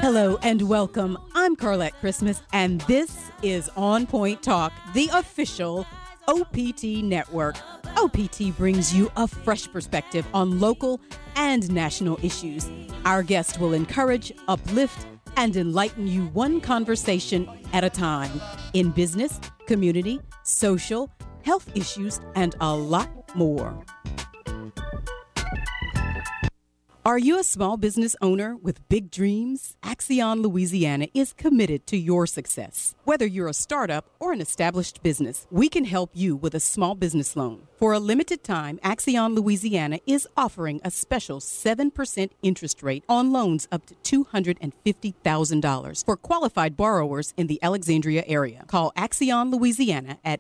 Hello and welcome. I'm Carlette Christmas, and this is On Point Talk, the official OPT network. OPT brings you a fresh perspective on local and national issues. Our guest will encourage, uplift, and enlighten you one conversation at a time in business, community, social, health issues, and a lot more. Are you a small business owner with big dreams? Axion Louisiana is committed to your success. Whether you're a startup or an established business, we can help you with a small business loan. For a limited time, Axion Louisiana is offering a special 7% interest rate on loans up to $250,000 for qualified borrowers in the Alexandria area. Call Axion Louisiana at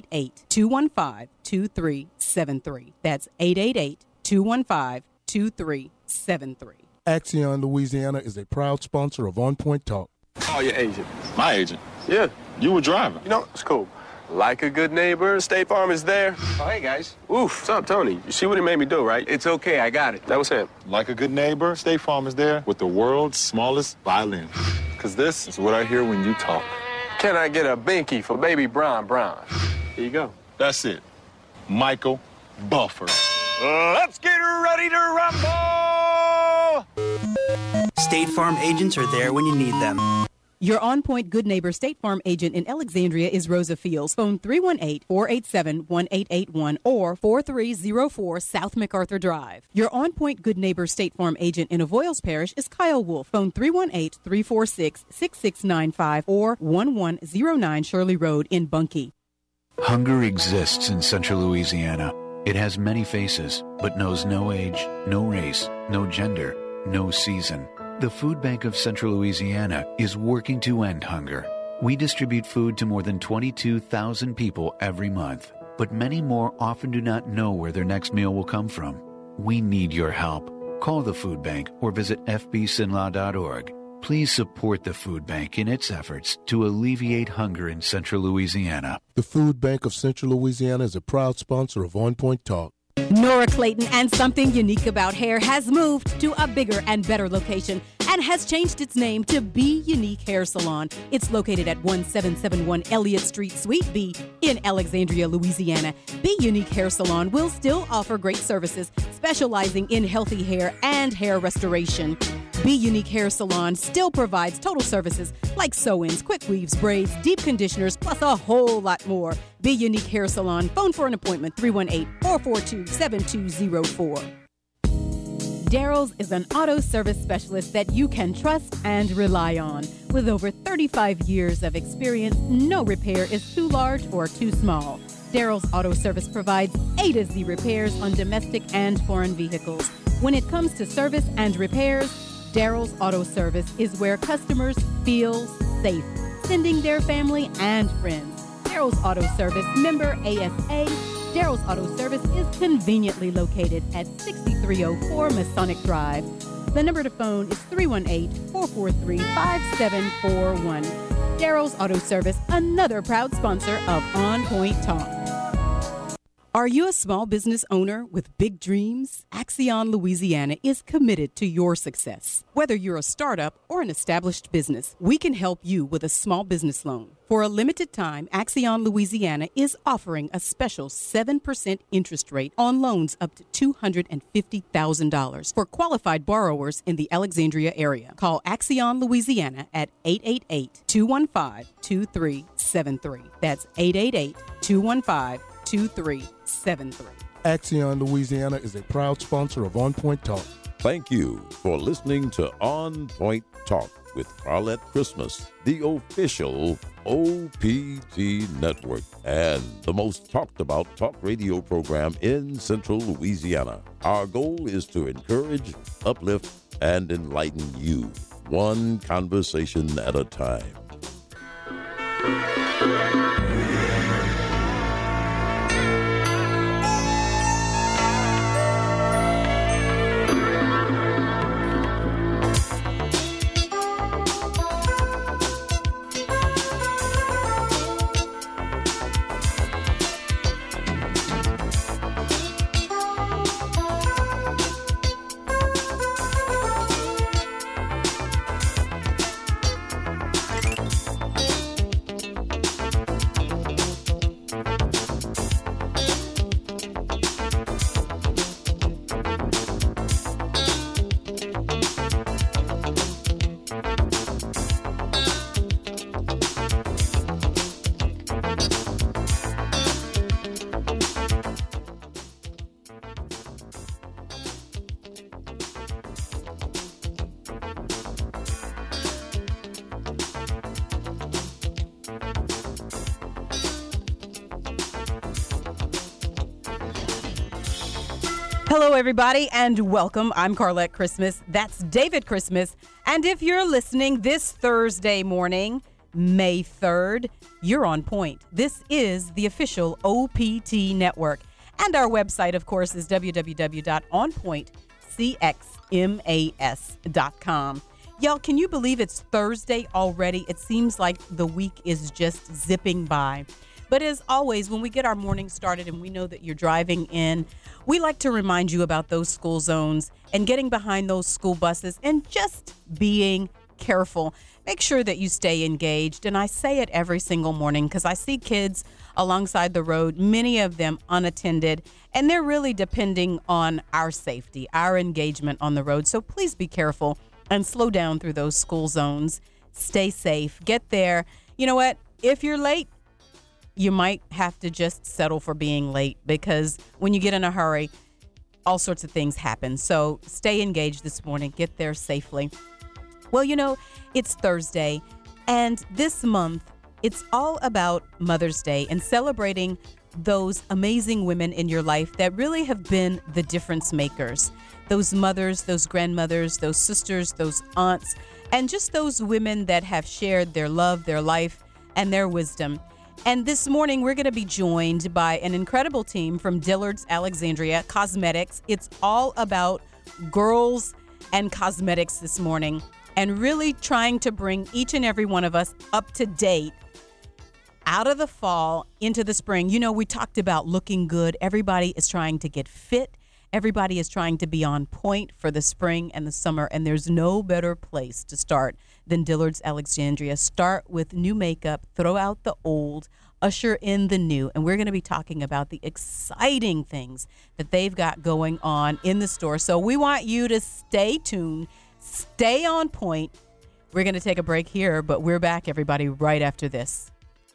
888-215-2373. That's 888-215-2373. Axion Louisiana is a proud sponsor of On Point Talk. Call your agent. My agent? Yeah. You were driving. You know, it's cool. Like a good neighbor, State Farm is there. Oh, hey, guys. Oof, what's up, Tony? You see what he made me do, right? It's okay, I got it. That was him. Like a good neighbor, State Farm is there with the world's smallest violin. Because this is what I hear when you talk. Can I get a binky for baby Bron? Here you go. That's it. Michael Buffer. Let's get ready to rumble! State Farm agents are there when you need them. Your On Point Good Neighbor State Farm agent in Alexandria is Rosa Fields. Phone 318-487-1881 or 4304 South MacArthur Drive. Your On Point Good Neighbor State Farm agent in Avoyles Parish is Kyle Wolf. Phone 318-346-6695 or 1109 Shirley Road in Bunkie. Hunger exists in Central Louisiana. It has many faces, but knows no age, no race, no gender, no season. The Food Bank of Central Louisiana is working to end hunger. We distribute food to more than 22,000 people every month, but many more often do not know where their next meal will come from. We need your help. Call the Food Bank or visit fbsinlaw.org. Please support the Food Bank in its efforts to alleviate hunger in Central Louisiana. The Food Bank of Central Louisiana is a proud sponsor of On Point Talk. Nora Clayton and Something Unique About Hair has moved to a bigger and better location and has changed its name to Be Unique Hair Salon. It's located at 1771 Elliott Street, Suite B in Alexandria, Louisiana. Be Unique Hair Salon will still offer great services specializing in healthy hair and hair restoration. Be Unique Hair Salon still provides total services like sew-ins, quick weaves, braids, deep conditioners, plus a whole lot more. Be Unique Hair Salon. Phone for an appointment, 318-442-7204. Daryl's is an auto service specialist that you can trust and rely on. With over 35 years of experience, no repair is too large or too small. Daryl's Auto Service provides A to Z repairs on domestic and foreign vehicles. When it comes to service and repairs, Daryl's Auto Service is where customers feel safe, sending their family and friends. Daryl's Auto Service, member ASA. Daryl's Auto Service is conveniently located at 6304 Masonic Drive. The number to phone is 318-443-5741. Daryl's Auto Service, another proud sponsor of On Point Talk. Are you a small business owner with big dreams? Axion Louisiana is committed to your success. Whether you're a startup or an established business, we can help you with a small business loan. For a limited time, Axion Louisiana is offering a special 7% interest rate on loans up to $250,000 for qualified borrowers in the Alexandria area. Call Axion Louisiana at 888-215-2373. That's 888-215-2373. Axion Louisiana is a proud sponsor of On Point Talk. Thank you for listening to On Point Talk with Carlette Christmas, the official OPT network and the most talked about talk radio program in Central Louisiana. Our goal is to encourage, uplift, and enlighten you, one conversation at a time. Hello, everybody, and welcome. I'm Carlette Christmas. That's David Christmas. And if you're listening this Thursday morning, May 3rd, you're on point. This is the official OPT network. And our website, of course, is www.onpointcxmas.com. Y'all, can you believe it's Thursday already? It seems like the week is just zipping by. But as always, when we get our morning started and we know that you're driving in, we like to remind you about those school zones and getting behind those school buses and just being careful. Make sure that you stay engaged. And I say it every single morning because I see kids alongside the road, many of them unattended, and they're really depending on our safety, our engagement on the road. So please be careful and slow down through those school zones. Stay safe. Get there. You know what? If you're late, you might have to just settle for being late because when you get in a hurry, all sorts of things happen. So stay engaged this morning. Get there safely. Well, you know, it's Thursday, and this month, it's all about Mother's Day and celebrating those amazing women in your life that really have been the difference makers. Those mothers, those grandmothers, those sisters, those aunts, and just those women that have shared their love, their life, and their wisdom. And this morning, we're going to be joined by an incredible team from Dillard's Alexandria Cosmetics. It's all about girls and cosmetics this morning and really trying to bring each and every one of us up to date out of the fall into the spring. You know, we talked about looking good. Everybody is trying to get fit. Everybody is trying to be on point for the spring and the summer, and there's no better place to start than Dillard's Alexandria. Start with new makeup, throw out the old, usher in the new, and we're going to be talking about the exciting things that they've got going on in the store. So we want you to stay tuned, stay on point. We're going to take a break here, but we're back, everybody, right after this.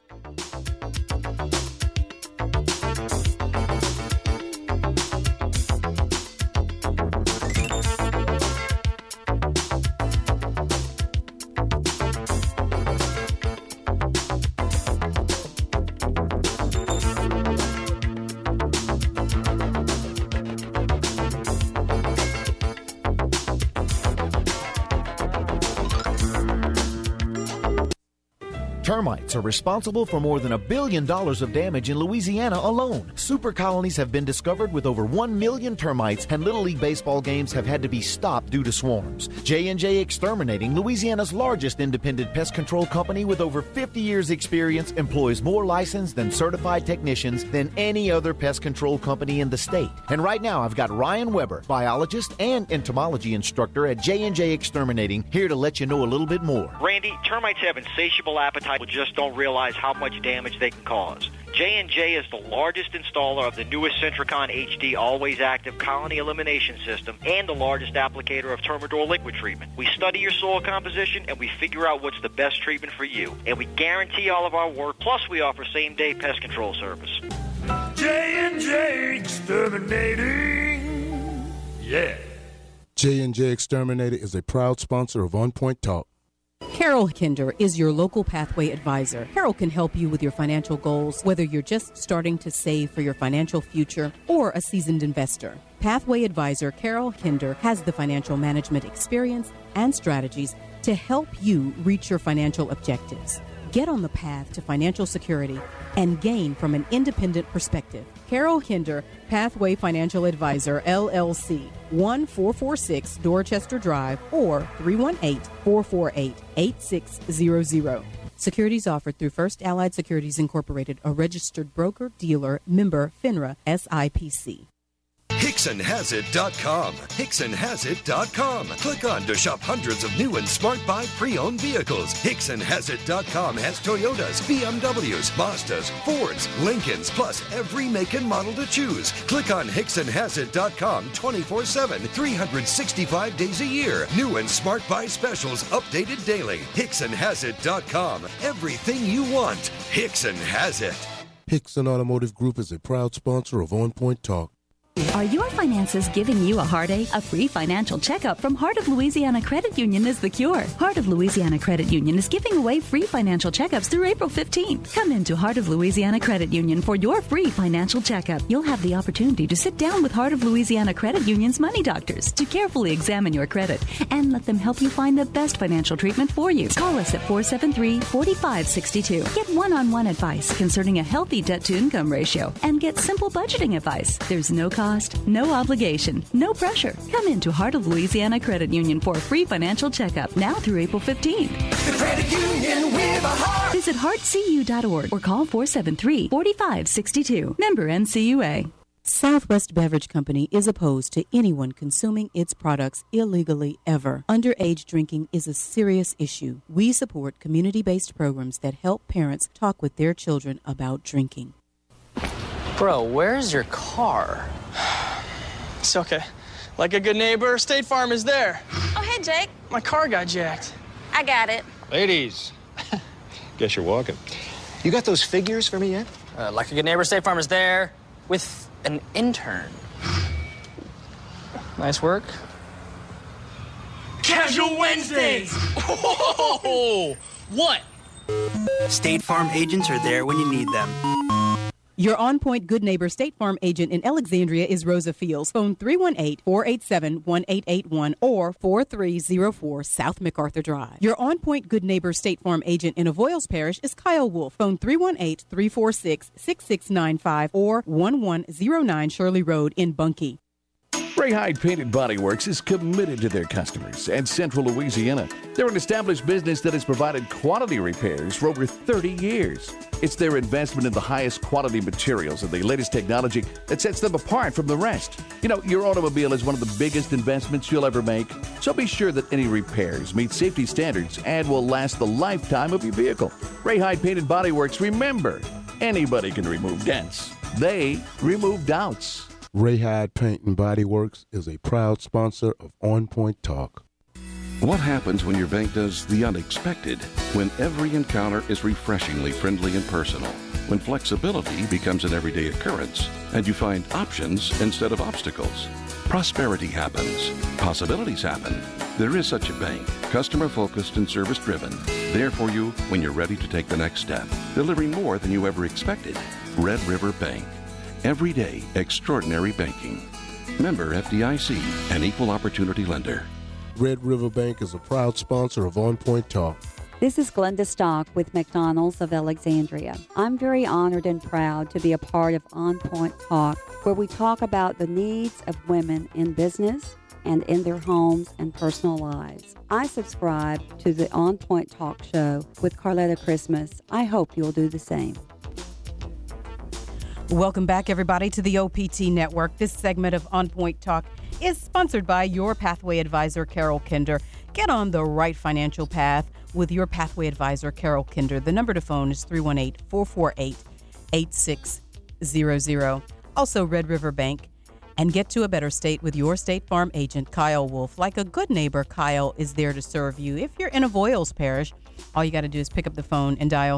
Termites are responsible for more than $1 billion of damage in Louisiana alone. Super colonies have been discovered with over 1 million termites, and Little League baseball games have had to be stopped due to swarms. J&J Exterminating, Louisiana's largest independent pest control company with over 50 years experience, employs more licensed and certified technicians than any other pest control company in the state. And right now, I've got Ryan Weber, biologist and entomology instructor at J&J Exterminating, here to let you know a little bit more. Randy, termites have insatiable appetite. Just don't realize how much damage they can cause. J&J is the largest installer of the newest Centricon HD Always Active Colony Elimination System and the largest applicator of Termador liquid treatment. We study your soil composition and we figure out what's the best treatment for you. And we guarantee all of our work, plus we offer same-day pest control service. J&J Exterminating. Yeah. J&J Exterminator is a proud sponsor of On Point Talk. Carol Kinder is your local pathway advisor. Carol can help you with your financial goals, whether you're just starting to save for your financial future or a seasoned investor. Pathway advisor Carol Kinder has the financial management experience and strategies to help you reach your financial objectives. Get on the path to financial security and gain from an independent perspective. Carol Kinder, Pathway Financial Advisor, LLC, 1446 Dorchester Drive, or 318-448-8600. Securities offered through First Allied Securities Incorporated, a registered broker, dealer, member, FINRA, SIPC. HicksonHasIt.com. HicksonHasIt.com. Click on to shop hundreds of new and smart buy pre-owned vehicles. HicksonHasIt.com has Toyotas, BMWs, Mazdas, Fords, Lincolns, plus every make and model to choose. Click on HicksonHasIt.com 24/7, 365 days a year. New and smart buy specials updated daily. HicksonHasIt.com. Everything you want. Hickson has it. Hickson Automotive Group is a proud sponsor of On Point Talk. Are your finances giving you a heartache? A free financial checkup from Heart of Louisiana Credit Union is the cure. Heart of Louisiana Credit Union is giving away free financial checkups through April 15th. Come into Heart of Louisiana Credit Union for your free financial checkup. You'll have the opportunity to sit down with Heart of Louisiana Credit Union's money doctors to carefully examine your credit and let them help you find the best financial treatment for you. Call us at 473-4562. Get one-on-one advice concerning a healthy debt-to-income ratio and get simple budgeting advice. There's no cost, no obligation, no pressure. Come into Heart of Louisiana Credit Union for a free financial checkup now through April 15th. The credit union with a heart. Visit heartcu.org or call 473-4562. Member NCUA. Southwest Beverage Company is opposed to anyone consuming its products illegally ever. Underage drinking is a serious issue. We support community-based programs that help parents talk with their children about drinking. Bro, where's your car? It's okay. Like a good neighbor, State Farm is there. Oh, hey, Jake. My car got jacked. I got it. Ladies, guess you're walking. You got those figures for me yet? Like a good neighbor, State Farm is there with an intern. Nice work. Casual Wednesdays! Oh, what? State Farm agents are there when you need them. Your on-point good neighbor State Farm agent in Alexandria is Rosa Fields. Phone 318-487-1881 or 4304 South MacArthur Drive. Your on-point good neighbor State Farm agent in Avoyles Parish is Kyle Wolf. Phone 318-346-6695 or 1109 Shirley Road in Bunkie. Ray Hyde Painted Body Works is committed to their customers and Central Louisiana. They're an established business that has provided quality repairs for over 30 years. It's their investment in the highest quality materials and the latest technology that sets them apart from the rest. You know, your automobile is one of the biggest investments you'll ever make, so be sure that any repairs meet safety standards and will last the lifetime of your vehicle. Ray Hyde Painted Body Works, remember, anybody can remove dents. They remove doubts. Ray Hyde Paint and Body Works is a proud sponsor of On Point Talk. What happens when your bank does the unexpected? When every encounter is refreshingly friendly and personal? When flexibility becomes an everyday occurrence and you find options instead of obstacles? Prosperity happens. Possibilities happen. There is such a bank, customer-focused and service-driven, there for you when you're ready to take the next step, delivering more than you ever expected. Red River Bank. Everyday extraordinary banking. Member FDIC, an equal opportunity lender. Red River Bank is a proud sponsor of On Point Talk. This is Glenda Stock with McDonald's of Alexandria. I'm very honored and proud to be a part of On Point Talk, where we talk about the needs of women in business and in their homes and personal lives. I subscribe to the On Point Talk show with Carletta Christmas. I hope you'll do the same. Welcome back, everybody, to the OPT Network. This segment of On Point Talk is sponsored by your Pathway Advisor, Carol Kinder. Get on the right financial path with your Pathway Advisor, Carol Kinder. The number to phone is 318-448-8600. Also, Red River Bank. And get to a better state with your State Farm agent, Kyle Wolf. Like a good neighbor, Kyle is there to serve you. If you're in Avoyles Parish, all you got to do is pick up the phone and dial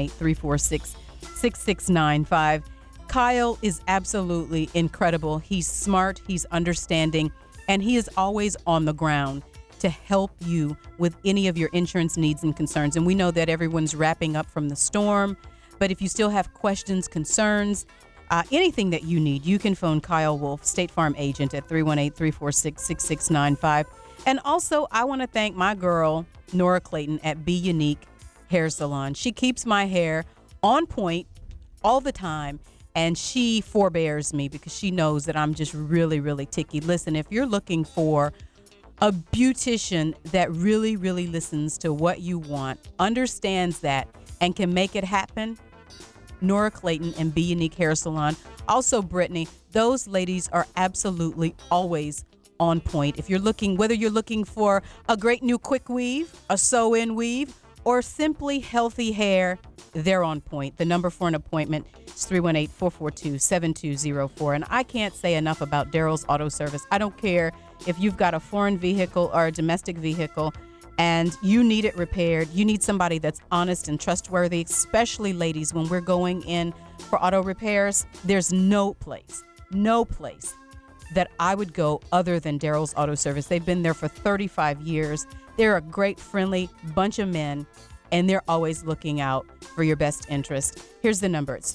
318-346-6695. Kyle is absolutely incredible. He's smart, he's understanding, and he is always on the ground to help you with any of your insurance needs and concerns. And we know that everyone's wrapping up from the storm, but if you still have questions, concerns, anything that you need, you can phone Kyle Wolf, State Farm agent, at 318-346-6695. And also, I want to thank my girl, Nora Clayton, at Be Unique Hair Salon. She keeps my hair on point all the time. And she forbears me because she knows that I'm just really, really ticky. Listen, if you're looking for a beautician that really, really listens to what you want, understands that, and can make it happen, Nora Clayton and Be Unique Hair Salon. Also, Brittany, those ladies are absolutely always on point. If you're looking, whether you're looking for a great new quick weave, a sew-in weave, or simply healthy hair, they're on point. The number for an appointment is 318-442-7204. And I can't say enough about Daryl's Auto Service. I don't care if you've got a foreign vehicle or a domestic vehicle and you need it repaired. You need somebody that's honest and trustworthy, especially ladies, when we're going in for auto repairs. There's no place that I would go other than Daryl's Auto Service. They've been there for 35 years. They're a great, friendly bunch of men, and they're always looking out for your best interest. Here's the number. It's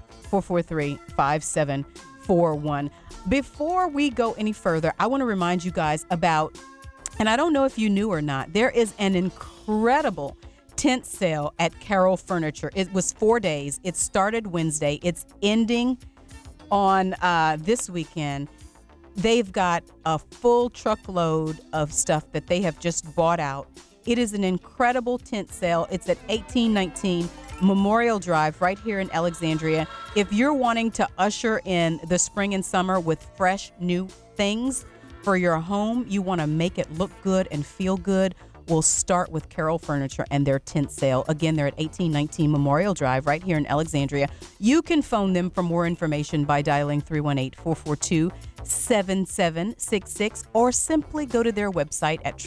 318-443-5741. Before we go any further, I want to remind you guys about, and I don't know if you knew or not, there is an incredible tent sale at Carroll Furniture. It was 4 days. It started Wednesday. It's ending on this weekend. They've got a full truckload of stuff that they have just bought out. It is an incredible tent sale. It's at 1819 Memorial Drive right here in Alexandria. If you're wanting to usher in the spring and summer with fresh new things for your home, you want to make it look good and feel good, we'll start with Carroll Furniture and their tent sale. Again, they're at 1819 Memorial Drive right here in Alexandria. You can phone them for more information by dialing 318-442-7766 or simply go to their website at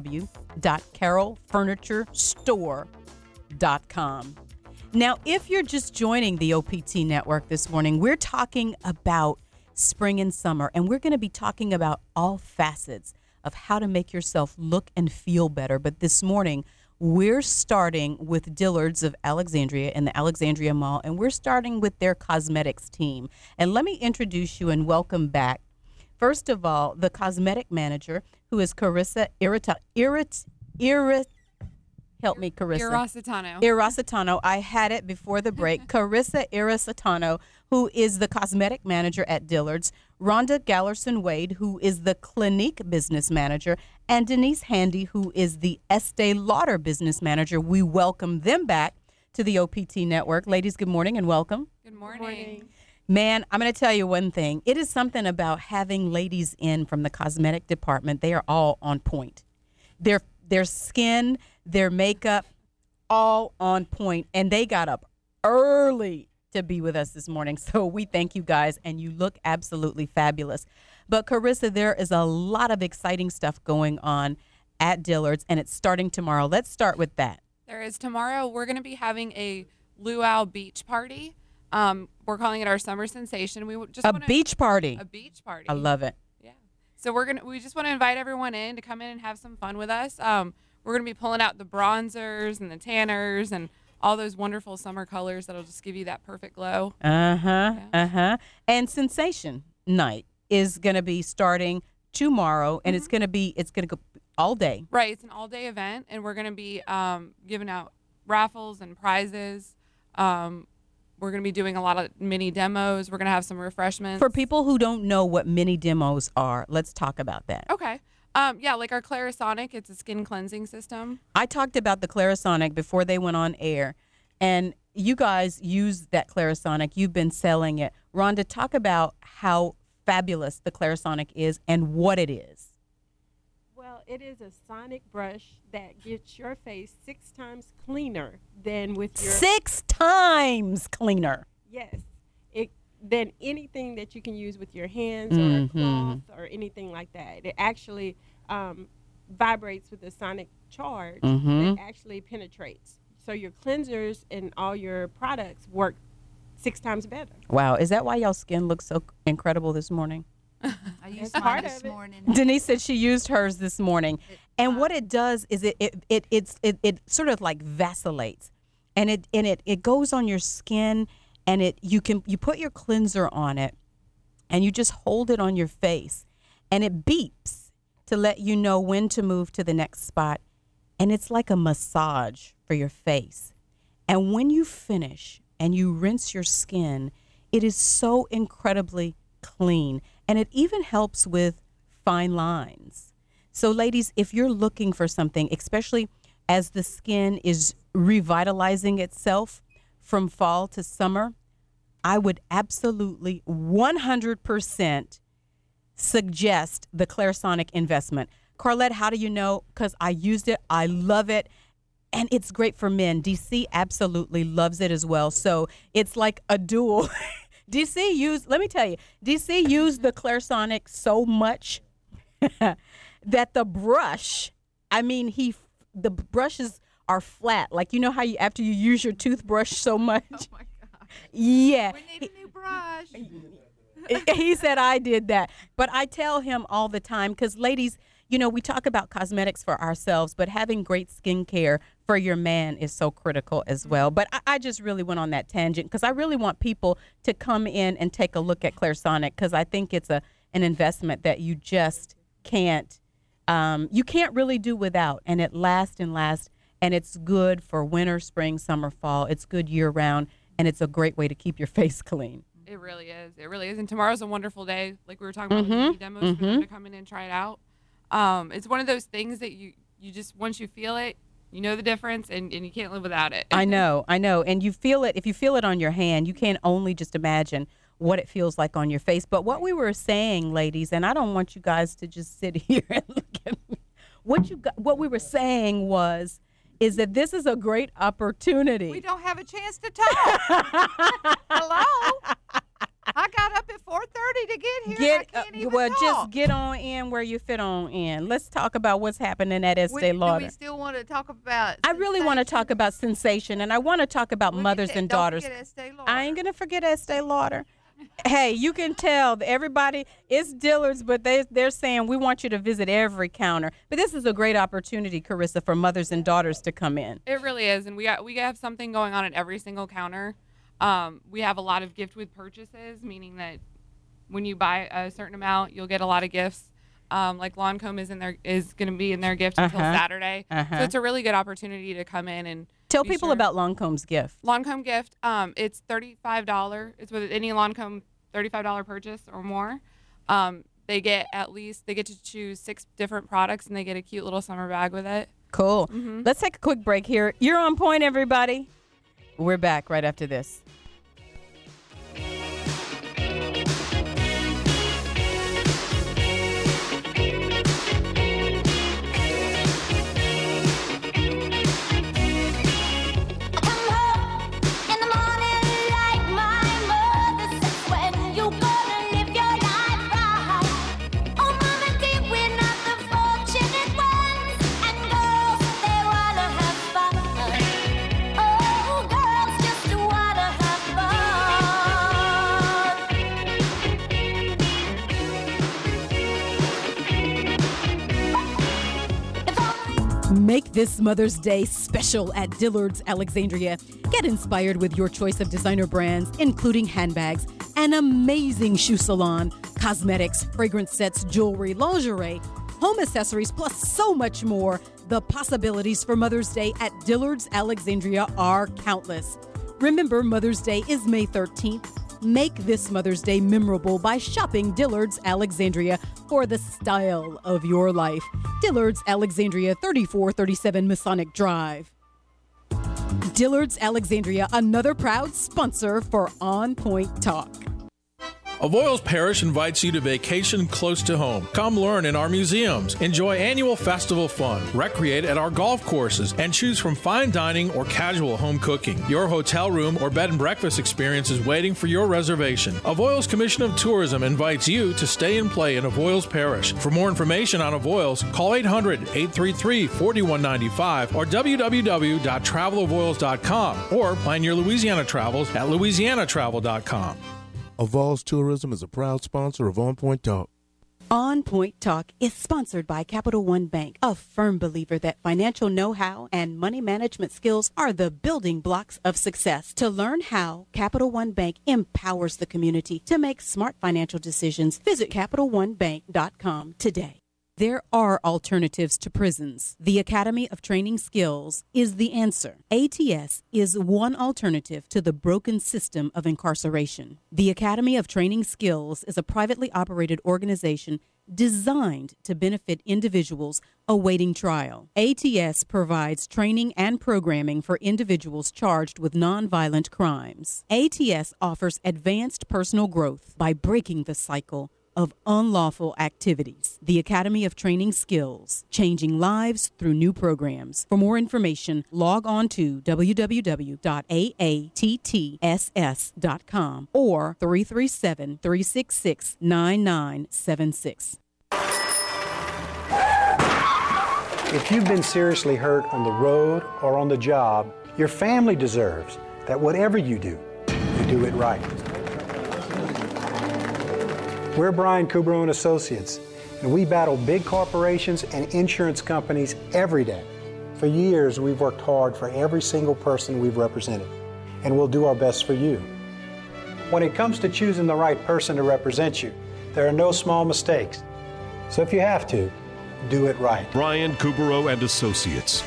www.carrollfurniturestore.com. Now, if you're just joining the OPT network this morning, we're talking about spring and summer, and we're going to be talking about all facets of how to make yourself look and feel better. But this morning, we're starting with Dillard's of Alexandria in the Alexandria Mall, and we're starting with their cosmetics team. And let me introduce you and welcome back, first of all, the cosmetic manager, who is Carissa Irasitano. I had it before the break. Carissa Irasitano, who is the cosmetic manager at Dillard's. Rhonda Gallerson Wade, who is the Clinique business manager. And Denise Handy, who is the Estee Lauder business manager. We welcome them back to the OPT network. Ladies, good morning and welcome. Good morning. Man, I'm going to tell you one thing. It is something about having ladies in from the cosmetic department. They are all on point. Their skin, their makeup, all on point. And they got up early to be with us this morning. So we thank you guys, and you look absolutely fabulous. But Carissa, there is a lot of exciting stuff going on at Dillard's, and it's starting tomorrow. Let's start with that. There is tomorrow. We're going to be having a luau beach party. We're calling it our summer sensation. Beach party. A beach party. I love it. Yeah. So we just want to invite everyone in to come in and have some fun with us. We're going to be pulling out the bronzers and the tanners and all those wonderful summer colors that'll just give you that perfect glow. And Sensation Night is going to be starting tomorrow, and it's going to go all day. Right. It's an all-day event, and we're going to be giving out raffles and prizes. We're going to be doing a lot of mini demos. We're going to have some refreshments. For people who don't know what mini demos are, let's talk about that. Okay. Like our Clarisonic, it's a skin cleansing system. I talked about the Clarisonic before they went on air, and you guys use that Clarisonic. You've been selling it. Rhonda, talk about how fabulous the Clarisonic is and what it is. Well, it is a sonic brush that gets your face 6 times cleaner than with your... 6 times cleaner? Yes. Than anything that you can use with your hands or a cloth or anything like that. It actually vibrates with a sonic charge that actually penetrates. So your cleansers and all your products work 6 times better. Wow. Is that why y'all's skin looks so incredible this morning? I used mine this morning. Denise said she used hers this morning. And what it does is it sort of like vacillates. And it goes on your skin. And you put your cleanser on it, and you just hold it on your face, and it beeps to let you know when to move to the next spot. And it's like a massage for your face. And when you finish and you rinse your skin, it is so incredibly clean. And it even helps with fine lines. So ladies, if you're looking for something, especially as the skin is revitalizing itself from fall to summer, I would absolutely 100% suggest the Clarisonic investment. Carlette, how do you know? Because I used it. I love it. And it's great for men. DC absolutely loves it as well. So it's like a dual. DC used the Clarisonic so much that the brush, the brushes are flat. Like, you know how after you use your toothbrush so much? Oh my God. Yeah. We need a new brush. He said I did that. But I tell him all the time, because ladies, you know, we talk about cosmetics for ourselves, but having great skincare for your man is so critical as well. But I just really went on that tangent because I really want people to come in and take a look at Clarisonic, because I think it's an investment that you just can't really do without. And it lasts and lasts, and it's good for winter, spring, summer, fall. It's good year round, and it's a great way to keep your face clean. It really is. It really is. And tomorrow's a wonderful day. Like we were talking about the demos for them to come in and try it out. It's one of those things that you just, once you feel it, you know the difference, and you can't live without it. I know. And you feel it. If you feel it on your hand, you can only just imagine what it feels like on your face. But what we were saying, ladies, and I don't want you guys to just sit here and look at me. What we were saying is that this is a great opportunity. We don't have a chance to talk. Hello? I got up at 4:30 to get here. I can't even talk. Just get on in where you fit on in. Let's talk about what's happening at Estee Lauder. Do we still want to talk about I really want to talk about sensation, and I want to talk about mothers and daughters. Don't forget Estee Lauder. I ain't going to forget Estee Lauder. Hey, you can tell everybody, it's Dillard's, but they're saying we want you to visit every counter. But this is a great opportunity, Carissa, for mothers and daughters to come in. It really is, and we have something going on at every single counter. We have a lot of gift with purchases, meaning that when you buy a certain amount, you'll get a lot of gifts. Like Lancome is going to be in their gift until Saturday. So it's a really good opportunity to come in and tell people about Lancome's gift. Lancome gift, it's $35. It's with any Lancome $35 purchase or more. They get to choose 6 different products, and they get a cute little summer bag with it. Cool. Let's take a quick break here. You're on point, everybody. We're back right after this. Make this Mother's Day special at Dillard's Alexandria. Get inspired with your choice of designer brands, including handbags, an amazing shoe salon, cosmetics, fragrance sets, jewelry, lingerie, home accessories, plus so much more. The possibilities for Mother's Day at Dillard's Alexandria are countless. Remember, Mother's Day is May 13th. Make this Mother's Day memorable by shopping Dillard's Alexandria for the style of your life. Dillard's Alexandria, 3437 Masonic Drive. Dillard's Alexandria, another proud sponsor for On Point Talk. Avoyles Parish invites you to vacation close to home. Come learn in our museums, enjoy annual festival fun, recreate at our golf courses, and choose from fine dining or casual home cooking. Your hotel room or bed and breakfast experience is waiting for your reservation. Avoyles Commission of Tourism invites you to stay and play in Avoyles Parish. For more information on Avoyles, call 800-833-4195 or www.travelavoyles.com or plan your Louisiana travels at louisianatravel.com. Avoyles Tourism is a proud sponsor of On Point Talk. On Point Talk is sponsored by Capital One Bank, a firm believer that financial know-how and money management skills are the building blocks of success. To learn how Capital One Bank empowers the community to make smart financial decisions, visit CapitalOneBank.com today. There are alternatives to prisons. The Academy of Training Skills is the answer. ATS is one alternative to the broken system of incarceration. The Academy of Training Skills is a privately operated organization designed to benefit individuals awaiting trial. ATS provides training and programming for individuals charged with nonviolent crimes. ATS offers advanced personal growth by breaking the cycle of unlawful activities. The Academy of Training Skills, changing lives through new programs. For more information, log on to www.aattss.com or 337-366-9976. If you've been seriously hurt on the road or on the job, your family deserves that whatever you do it right. We're Brian Kubro and Associates, and we battle big corporations and insurance companies every day. For years, we've worked hard for every single person we've represented, and we'll do our best for you. When it comes to choosing the right person to represent you, there are no small mistakes. So if you have to, do it right. Brian Kubro and Associates,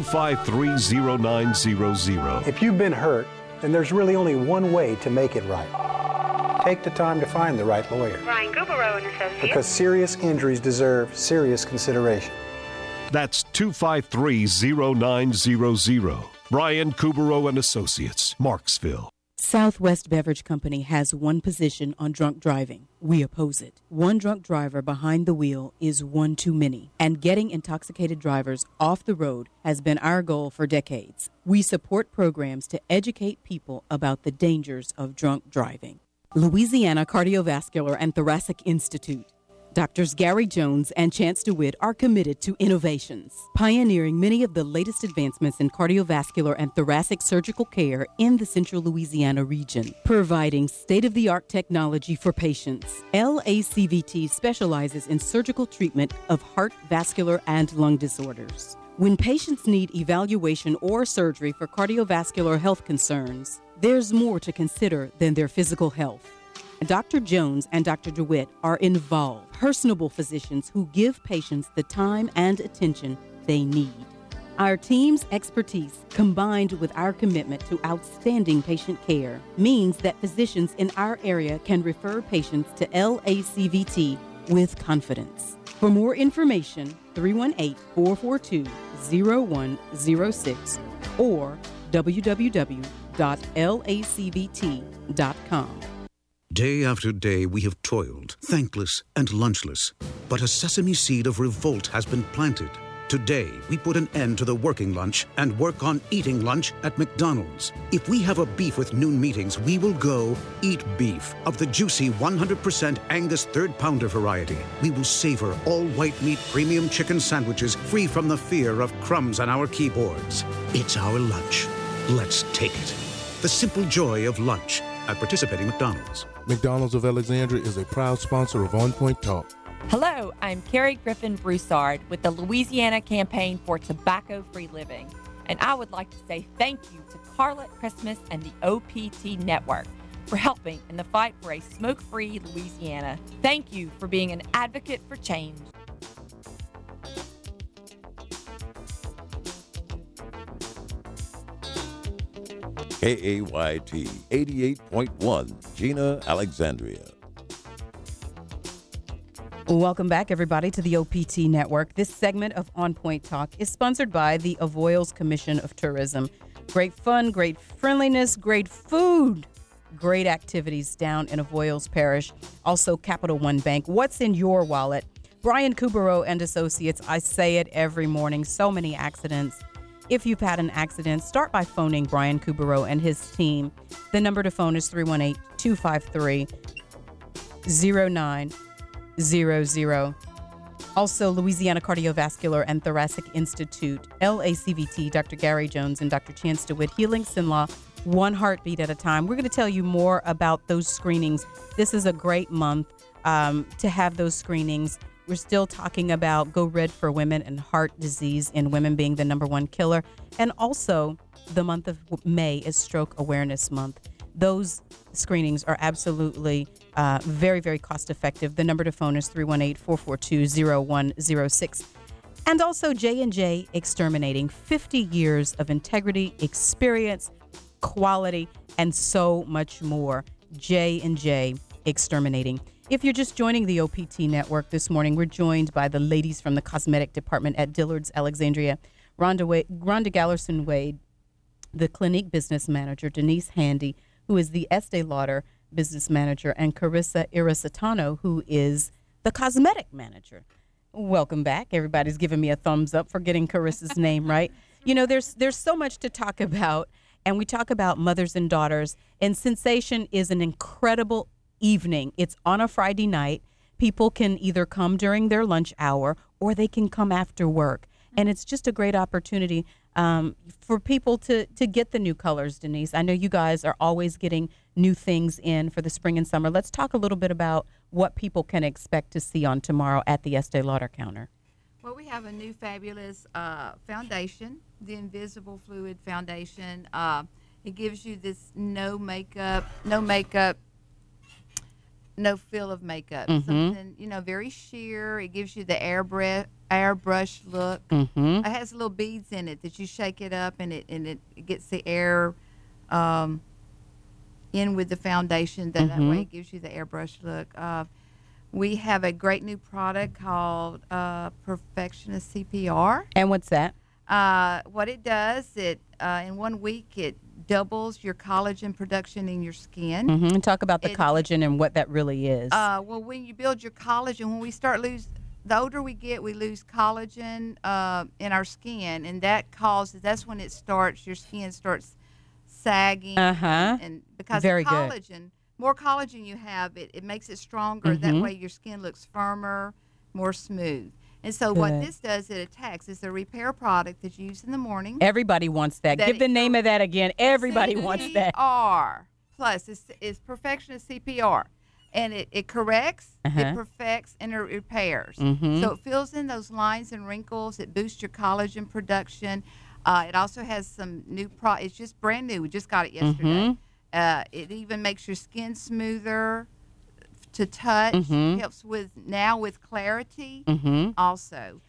253-0900. If you've been hurt, then there's really only one way to make it right. Take the time to find the right lawyer. Brian Kubro and Associates. Because serious injuries deserve serious consideration. That's 253-0900. Brian Kubro and Associates, Marksville. Southwest Beverage Company has one position on drunk driving. We oppose it. One drunk driver behind the wheel is one too many, and getting intoxicated drivers off the road has been our goal for decades. We support programs to educate people about the dangers of drunk driving. Louisiana Cardiovascular and Thoracic Institute. Doctors Gary Jones and Chance DeWitt are committed to innovations, pioneering many of the latest advancements in cardiovascular and thoracic surgical care in the central Louisiana region, providing state-of-the-art technology for patients. LACVT specializes in surgical treatment of heart, vascular, and lung disorders. When patients need evaluation or surgery for cardiovascular health concerns, there's more to consider than their physical health. Dr. Jones and Dr. DeWitt are involved, personable physicians who give patients the time and attention they need. Our team's expertise, combined with our commitment to outstanding patient care, means that physicians in our area can refer patients to LACVT with confidence. For more information, 318-442-0106 or www.lacvt.com. Day after day we have toiled, thankless and lunchless. But a sesame seed of revolt has been planted. Today, we put an end to the working lunch and work on eating lunch at McDonald's. If we have a beef with noon meetings, we will go eat beef of the juicy 100% Angus third pounder variety. We will savor all white meat premium chicken sandwiches free from the fear of crumbs on our keyboards. It's our lunch. Let's take it. The simple joy of lunch at participating McDonald's. McDonald's of Alexandria is a proud sponsor of On Point Talk. Hello, I'm Carrie Griffin Broussard with the Louisiana Campaign for Tobacco-Free Living, and I would like to say thank you to Carlette Christmas and the OPT Network for helping in the fight for a smoke-free Louisiana. Thank you for being an advocate for change. KAYT 88.1, Gina, Alexandria. Welcome back, everybody, to the OPT Network. This segment of On Point Talk is sponsored by the Avoyelles Commission of Tourism. Great fun, great friendliness, great food, great activities down in Avoyelles Parish. Also, Capital One Bank. What's in your wallet? Brian Kubro and Associates. I say it every morning. So many accidents. If you've had an accident, start by phoning Brian Kubro and his team. The number to phone is 318-253-0900. Also, Louisiana Cardiovascular and Thoracic Institute, LACVT, Dr. Gary Jones and Dr. Chance DeWitt, Healing Sinlaw, one heartbeat at a time. We're going to tell you more about those screenings. This is a great month to have those screenings. We're still talking about Go Red for Women and heart disease in women being the #1 killer. And also, the month of May is Stroke Awareness Month. Those screenings are absolutely very, very cost effective. The number to phone is 318-442-0106. And also J&J Exterminating, 50 years of integrity, experience, quality, and so much more. J&J Exterminating. If you're just joining the OPT Network this morning, we're joined by the ladies from the cosmetic department at Dillard's Alexandria. Rhonda Gallerson-Wade, the Clinique business manager, Denise Handy, who is the Estee Lauder business manager, and Carissa Irasitano, who is the cosmetic manager. Welcome back. Everybody's giving me a thumbs up for getting Carissa's name right. You know, there's so much to talk about, and we talk about mothers and daughters, and Sensation is an incredible evening. It's on a Friday night. People can either come during their lunch hour or they can come after work. And it's just a great opportunity for people to get the new colors, Denise. I know you guys are always getting new things in for the spring and summer. Let's talk a little bit about what people can expect to see on tomorrow at the Estee Lauder counter? Well, we have a new fabulous foundation, the Invisible Fluid Foundation. It gives you this no feel of makeup. Something, very sheer. It gives you the airbrush look. It has little beads in it that you shake it up, and it gets the air in with the foundation. That way it gives you the airbrush look. We have a great new product called Perfectionist CPR. And what's that? What it does, in 1 week, it doubles your collagen production in your skin. And talk about the collagen and what that really is. Well, when you build your collagen, when we start the older we get, we lose collagen in our skin, and that's when your skin starts sagging. And because Very of collagen, more collagen you have, it makes it stronger. That way your skin looks firmer, more smooth. And so what this does, it attacks. It's a repair product that's used in the morning. Everybody wants that. Give the name of that again. Everybody wants that. CPR plus it's Perfectionist CPR, and it corrects, it perfects, and it repairs. So it fills in those lines and wrinkles. It boosts your collagen production. It also has some new it's just brand new. We just got it yesterday. It even makes your skin smoother to touch. Helps with clarity also.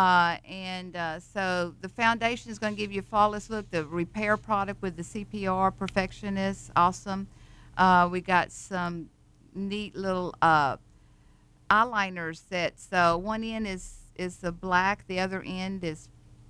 So the foundation is going to give you a flawless look. The repair product with the CPR Perfectionist, awesome. We got some neat little eyeliners so one end is the black, the other end is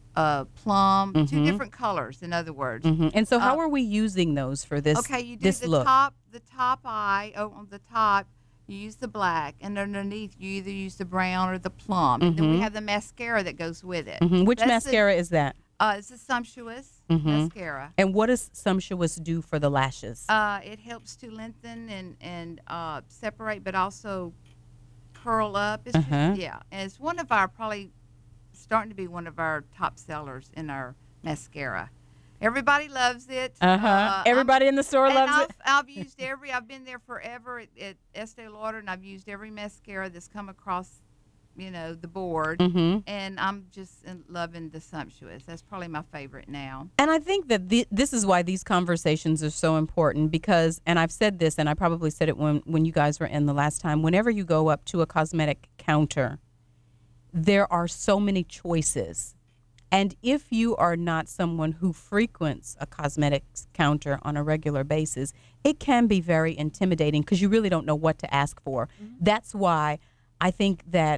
plum, two different colors, in other words. And so how are we using those for this Okay, you do the look? top eye. On the top, you use the black, and underneath, you either use the brown or the plum. And then we have the mascara that goes with it. Which mascara is that? It's a Sumptuous mascara. And what does Sumptuous do for the lashes? It helps to lengthen and separate, but also curl up. It's just, and it's one of our starting to be one of our top sellers in our mascara. Everybody loves it. Everybody in the store loves it. I've been there forever at Estee Lauder, and I've used every mascara that's come across, the board. And I'm just loving the Sumptuous. That's probably my favorite now. And I think that this is why these conversations are so important because, and I've said this, and I probably said it when you guys were in the last time, whenever you go up to a cosmetic counter, there are so many choices. And if you are not someone who frequents a cosmetics counter on a regular basis, it can be very intimidating because you really don't know what to ask for. That's why I think that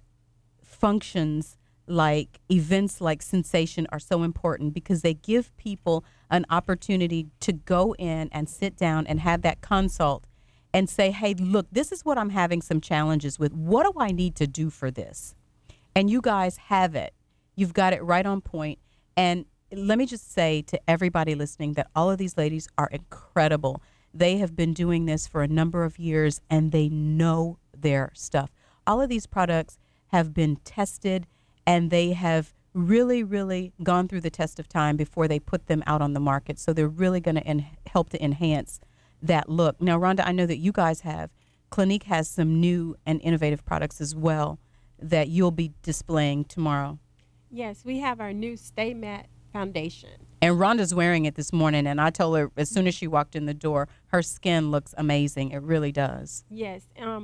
functions like events like Sensation are so important because they give people an opportunity to go in and sit down and have that consult and say, hey, look, this is what I'm having some challenges with. What do I need to do for this? And you guys have it. You've got it right on point. And let me just say to everybody listening that all of these ladies are incredible. They have been doing this for a number of years, and they know their stuff. All of these products have been tested, and they have really, really gone through the test of time before they put them out on the market. So they're really going to help to enhance that look. Now, Rhonda, I know that you guys have. Clinique has some new and innovative products as well that you'll be displaying tomorrow. Yes, we have our new Stay Matte foundation. And Rhonda's wearing it this morning, and I told her as soon as she walked in the door, her skin looks amazing. It really does. Yes.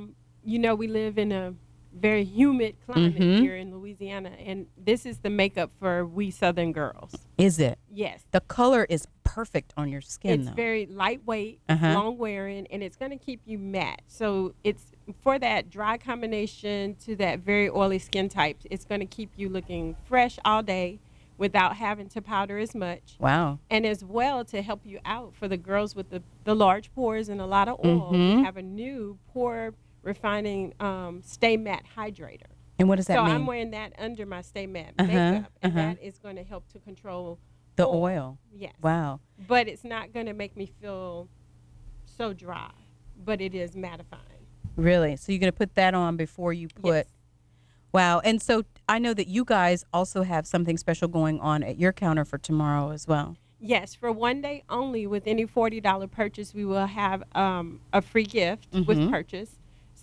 We live in a very humid climate here in Louisiana, and this is the makeup for we Southern girls. Is it? Yes. The color is perfect on your skin, It's though. very lightweight, long wearing, and it's going to keep you matte. So it's for that dry combination to that very oily skin type. It's going to keep you looking fresh all day without having to powder as much. Wow. And as well to help you out for the girls with the large pores and a lot of oil. We have a new pore refining Stay Matte hydrator. And what does that mean? So I'm wearing that under my Stay Matte makeup, and that is going to help to control the oil. Yes. Wow. But it's not going to make me feel so dry, but it is mattifying. Really? So you're going to put that on before you put... Yes. Wow. And so I know that you guys also have something special going on at your counter for tomorrow as well. Yes. For one day only, with any $40 purchase, we will have a free gift with purchase.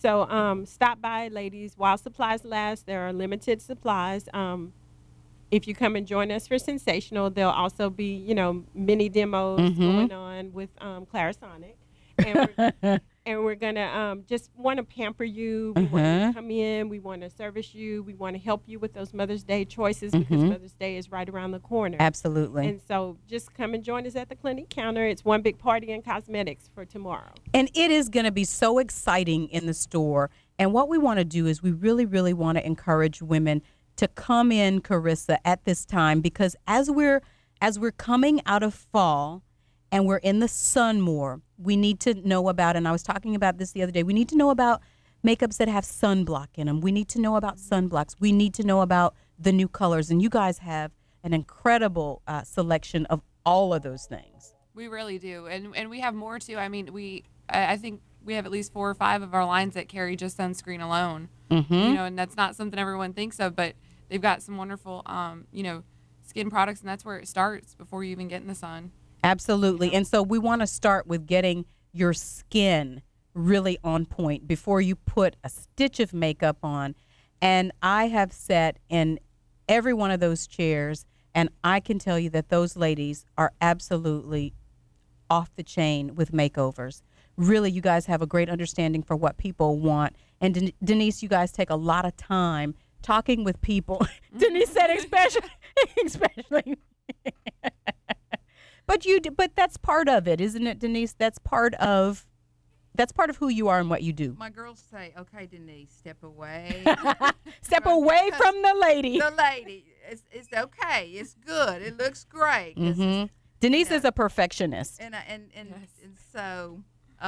So stop by, ladies, while supplies last. There are limited supplies. If you come and join us for Sensational, there'll also be, mini demos going on with Clarisonic. And we're going to just want to pamper you. We want you to come in. We want to service you. We want to help you with those Mother's Day choices because Mother's Day is right around the corner. Absolutely. And so just come and join us at the clinic counter. It's one big party in cosmetics for tomorrow. And it is going to be so exciting in the store. And what we want to do is we really, really want to encourage women to come in, Carissa, at this time, because as we're coming out of fall and we're in the sun more, we need to know about, and I was talking about this the other day, we need to know about makeups that have sunblock in them. We need to know about sunblocks. We need to know about the new colors. And you guys have an incredible selection of all of those things. We really do. And we have more, too. I mean, I think we have at least 4 or 5 of our lines that carry just sunscreen alone. And that's not something everyone thinks of, but they've got some wonderful, skin products, and that's where it starts before you even get in the sun. Absolutely. And so we want to start with getting your skin really on point before you put a stitch of makeup on. And I have sat in every one of those chairs, and I can tell you that those ladies are absolutely off the chain with makeovers. Really, you guys have a great understanding for what people want. And Denise, you guys take a lot of time talking with people. Denise said especially. But that's part of it, isn't it, Denise? That's part of who you are and what you do. My girls say, "Okay, Denise, step away." Step away from the lady. The lady. It's okay. It's good. It looks great. Denise is a perfectionist. And so,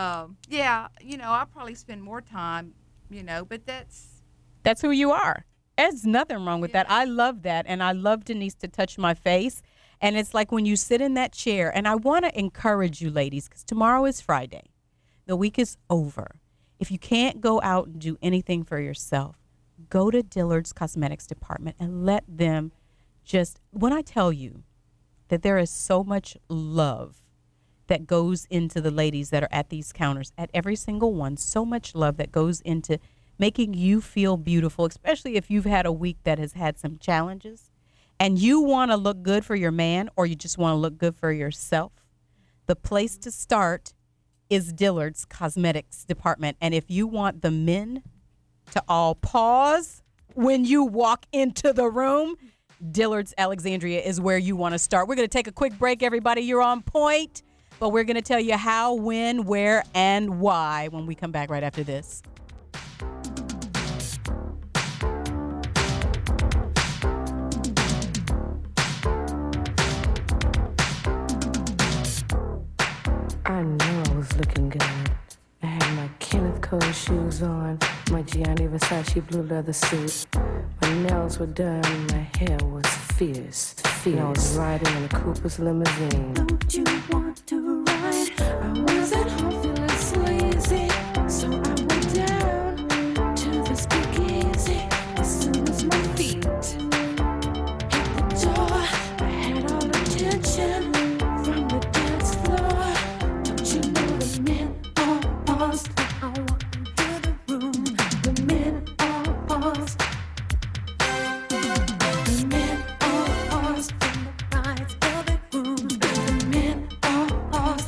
I probably spend more time, but that's who you are. There's nothing wrong with that. I love that. And I love Denise to touch my face. And it's like when you sit in that chair, and I want to encourage you ladies, because tomorrow is Friday. The week is over. If you can't go out and do anything for yourself, go to Dillard's Cosmetics department and let them when I tell you that there is so much love that goes into the ladies that are at these counters, at every single one, so much love that goes into making you feel beautiful, especially if you've had a week that has had some challenges and you want to look good for your man or you just want to look good for yourself. The place to start is Dillard's Cosmetics department. And if you want the men to all pause when you walk into the room, Dillard's Alexandria is where you want to start. We're going to take a quick break, everybody. You're on point. But we're going to tell you how, when, where, and why when we come back right after this. I knew I was looking good. I had my Kenneth Cole shoes on, my Gianni Versace blue leather suit. My nails were done, my hair was fierce. And I was riding in a Cooper's limousine. Don't you want to ride? I was at home feeling sleazy, so I went down to the speakeasy. As soon as my feet hit the door, I had all attention from the dance floor. Don't you know the men all paused when I walked into the room? The men all paused. The men all paused from the rides of the room. The men all paused.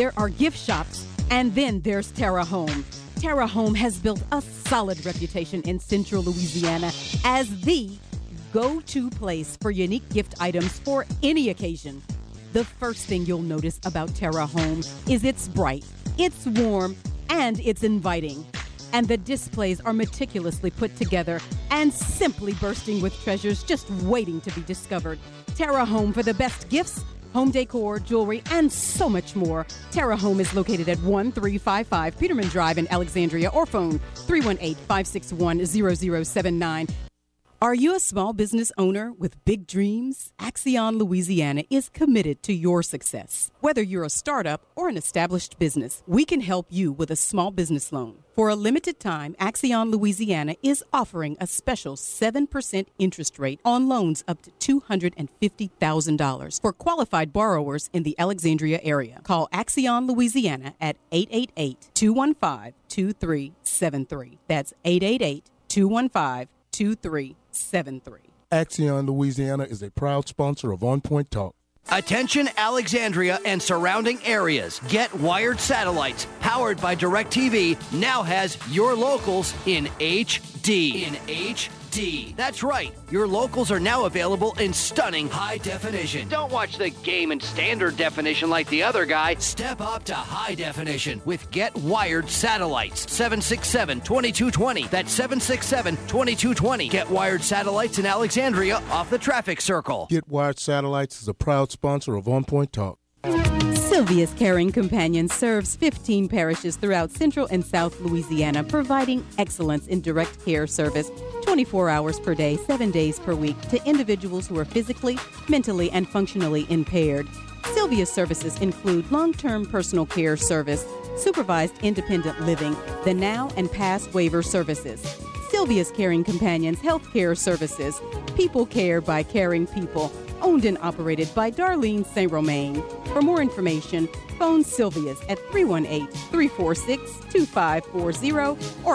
There are gift shops, and then there's Terra Home. Terra Home has built a solid reputation in Central Louisiana as the go-to place for unique gift items for any occasion. The first thing you'll notice about Terra Home is it's bright, it's warm, and it's inviting. And the displays are meticulously put together and simply bursting with treasures just waiting to be discovered. Terra Home for the best gifts, home decor, jewelry, and so much more. Terra Home is located at 1355 Peterman Drive in Alexandria, or phone 318-561-0079. Are you a small business owner with big dreams? Axion Louisiana is committed to your success. Whether you're a startup or an established business, we can help you with a small business loan. For a limited time, Axion Louisiana is offering a special 7% interest rate on loans up to $250,000 for qualified borrowers in the Alexandria area. Call Axion Louisiana at 888-215-2373. That's 888-215-2373. Axion Louisiana is a proud sponsor of On Point Talk. Attention Alexandria and surrounding areas. Get Wired Satellites, powered by DirecTV, now has your locals in HD. That's right. Your locals are now available in stunning high definition. Don't watch the game in standard definition like the other guy. Step up to high definition with Get Wired Satellites. 767-2220. That's 767-2220. Get Wired Satellites in Alexandria off the traffic circle. Get Wired Satellites is a proud sponsor of On Point Talk. Sylvia's Caring Companion serves 15 parishes throughout Central and South Louisiana, providing excellence in direct care service 24 hours per day, 7 days per week to individuals who are physically, mentally, and functionally impaired. Sylvia's services include long-term personal care service, supervised independent living, the now and past waiver services. Sylvia's Caring Companions Health Care Services, people care by caring people, owned and operated by Darlene St. Romain. For more information, phone Sylvia's at 318-346-2540 or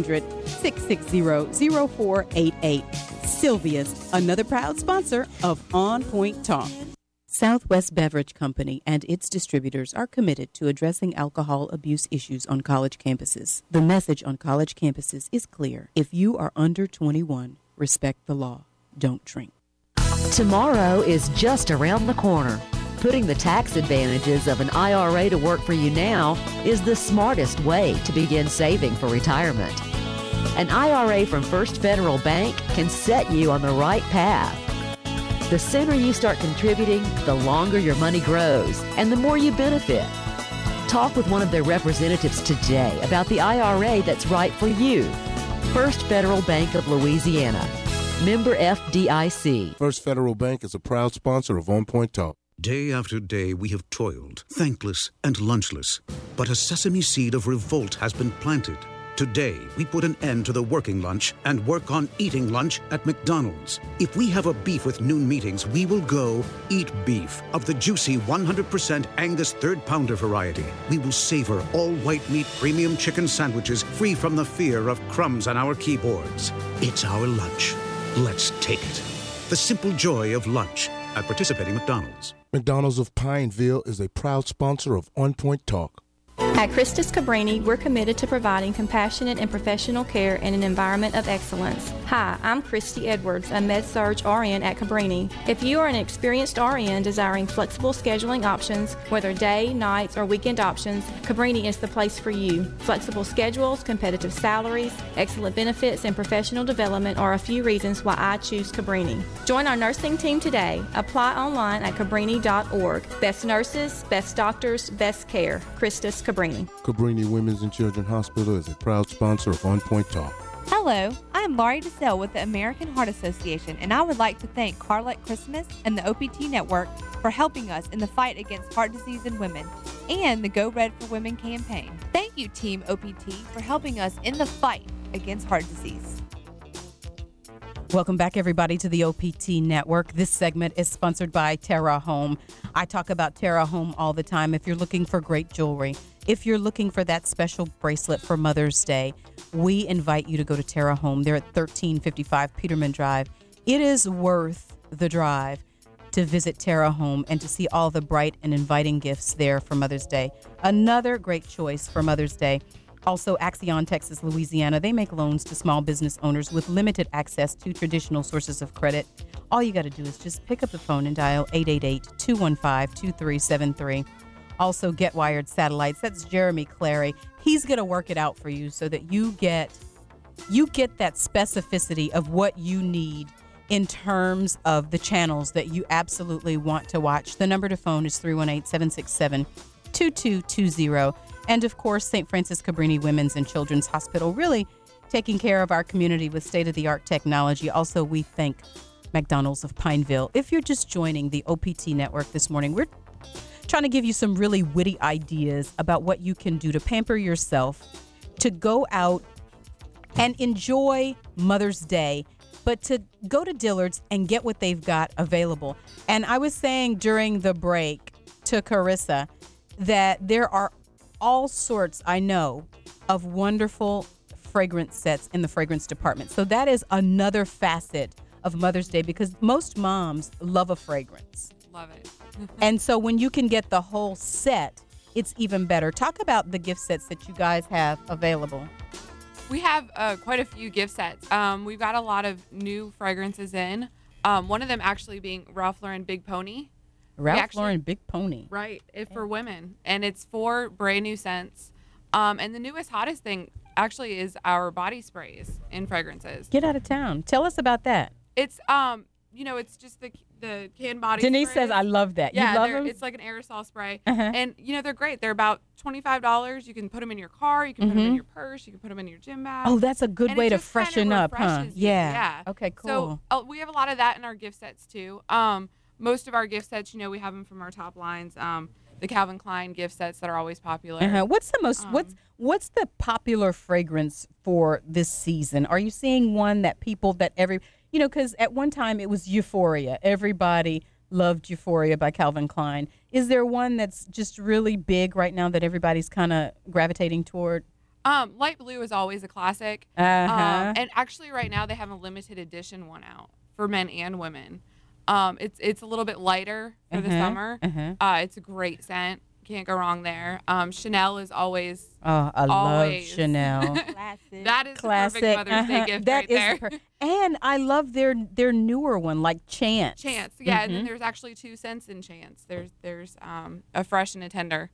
800-660-0488. Sylvia's, another proud sponsor of On Point Talk. Southwest Beverage Company and its distributors are committed to addressing alcohol abuse issues on college campuses. The message on college campuses is clear. If you are under 21, respect the law. Don't drink. Tomorrow is just around the corner. Putting the tax advantages of an IRA to work for you now is the smartest way to begin saving for retirement. An IRA from First Federal Bank can set you on the right path. The sooner you start contributing, the longer your money grows and the more you benefit. Talk with one of their representatives today about the IRA that's right for you. First Federal Bank of Louisiana. Member FDIC. First Federal Bank is a proud sponsor of On Point Talk. Day after day we have toiled, thankless and lunchless. But a sesame seed of revolt has been planted. Today, we put an end to the working lunch and work on eating lunch at McDonald's. If we have a beef with noon meetings, we will go eat beef of the juicy 100% Angus third pounder variety. We will savor all white meat premium chicken sandwiches free from the fear of crumbs on our keyboards. It's our lunch. Let's take it. The simple joy of lunch at participating McDonald's. McDonald's of Pineville is a proud sponsor of On Point Talk. At Christus Cabrini, we're committed to providing compassionate and professional care in an environment of excellence. Hi, I'm Christy Edwards, a Med-Surg RN at Cabrini. If you are an experienced RN desiring flexible scheduling options, whether day, nights, or weekend options, Cabrini is the place for you. Flexible schedules, competitive salaries, excellent benefits, and professional development are a few reasons why I choose Cabrini. Join our nursing team today. Apply online at cabrini.org. Best nurses, best doctors, best care. Christus Cabrini. Cabrini Women's and Children's Hospital is a proud sponsor of On Point Talk. Hello, I'm Laurie DeSalle with the American Heart Association, and I would like to thank Carlette Christmas and the OPT Network for helping us in the fight against heart disease in women and the Go Red for Women campaign. Thank you, Team OPT, for helping us in the fight against heart disease. Welcome back, everybody, to the OPT Network. This segment is sponsored by Terra Home. I talk about Terra Home all the time. If you're looking for great jewelry, if you're looking for that special bracelet for Mother's Day, we invite you to go to Terra Home. They're at 1355 Peterman Drive. It is worth the drive. to visit Terra Home and to see all the bright and inviting gifts there for Mother's Day. Another great choice for Mother's Day. Also, Axion, Texas, Louisiana, they make loans to small business owners with limited access to traditional sources of credit. All you got to do is just pick up the phone and dial 888-215-2373. Also, Get Wired Satellites. That's Jeremy Clary. He's going to work it out for you so that you get that specificity of what you need in terms of the channels that you absolutely want to watch. The number to phone is 318-767-2220. And, of course, St. Francis Cabrini Women's and Children's Hospital, really taking care of our community with state-of-the-art technology. Also, we thank McDonald's of Pineville. If you're just joining the OPT network this morning, we're trying to give you some really witty ideas about what you can do to pamper yourself, to go out and enjoy Mother's Day, but to go to Dillard's and get what they've got available. And I was saying during the break to Carissa that there are all sorts, I know, of wonderful fragrance sets in the fragrance department. So that is another facet of Mother's Day because most moms love a fragrance. Love it. And so when you can get the whole set, it's even better. Talk about the gift sets that you guys have available. We have quite a few gift sets. We've got a lot of new fragrances in. One of them actually being Ralph Lauren Big Pony. Ralph Lauren Big Pony. Right. For women. And it's 4 brand new scents. And the newest, hottest thing actually is our body sprays and fragrances. Get out of town. Tell us about that. It's, it's just the canned body Denise sprays. says, I love that. Yeah, you love them? It's like an aerosol spray. And, they're great. They're about $25. You can put them in your car. You can put them in your purse. You can put them in your gym bag. Oh, that's a good way to freshen up, huh? Yeah. Okay, cool. So we have a lot of that in our gift sets, too. Most of our gift sets, we have them from our top lines. The Calvin Klein gift sets that are always popular. What's the most, what's the popular fragrance for this season? Are you seeing one that people because at one time it was Euphoria. Everybody loved Euphoria by Calvin Klein. Is there one that's just really big right now that everybody's kind of gravitating toward? Light blue is always a classic. And actually right now they have a limited edition one out for men and women. It's a little bit lighter for the summer. It's a great scent. Can't go wrong there. Chanel is always. Oh, I love Chanel. Classic. That is classic. The perfect Mother's Day gift right there. And I love their newer one, like Chance. Chance, yeah. And then there's actually 2 scents in Chance. There's a fresh and a tender.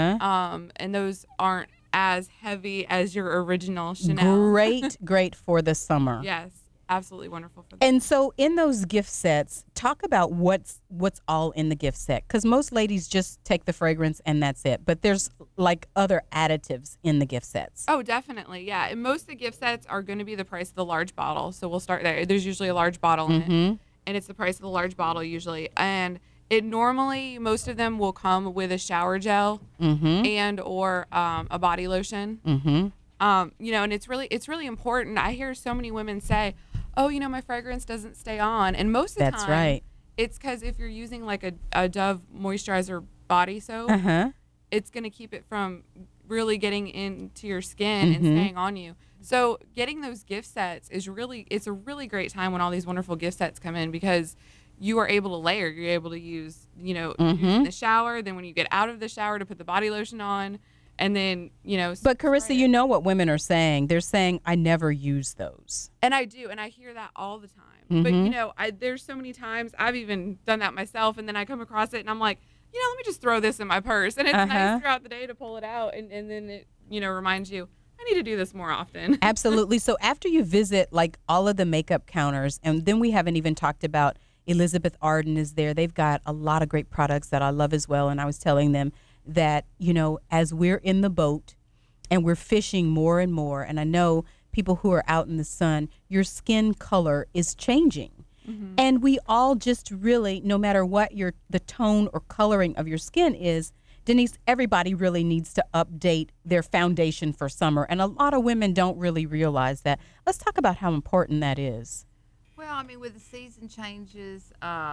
And those aren't as heavy as your original Chanel. Great for the summer. Yes. Absolutely wonderful for them. And so in those gift sets, talk about what's all in the gift set. Because most ladies just take the fragrance and that's it. But there's like other additives in the gift sets. Oh, definitely. Yeah. And most of the gift sets are going to be the price of the large bottle. So we'll start there. There's usually a large bottle in it. And it's the price of the large bottle usually. And it normally, most of them will come with a shower gel and or a body lotion. And it's really important. I hear so many women say, oh, my fragrance doesn't stay on. And most of the time, that's right. It's because if you're using like a Dove moisturizer body soap, it's going to keep it from really getting into your skin and staying on you. So getting those gift sets it's a really great time when all these wonderful gift sets come in because you are able to layer. You're able to use, use in the shower. Then when you get out of the shower to put the body lotion on. And then, But Carissa, you know what women are saying. They're saying, I never use those. And I do. And I hear that all the time. But, there's so many times I've even done that myself. And then I come across it and I'm like, let me just throw this in my purse. And it's nice throughout the day to pull it out. And then it, reminds you, I need to do this more often. Absolutely. So after you visit like all of the makeup counters, and then we haven't even talked about Elizabeth Arden is there. They've got a lot of great products that I love as well. And I was telling them that, as we're in the boat and we're fishing more and more, and I know people who are out in the sun, your skin color is changing. And we all just really, no matter what the tone or coloring of your skin is, Denise, everybody really needs to update their foundation for summer. And a lot of women don't really realize that. Let's talk about how important that is. Well, with the season changes,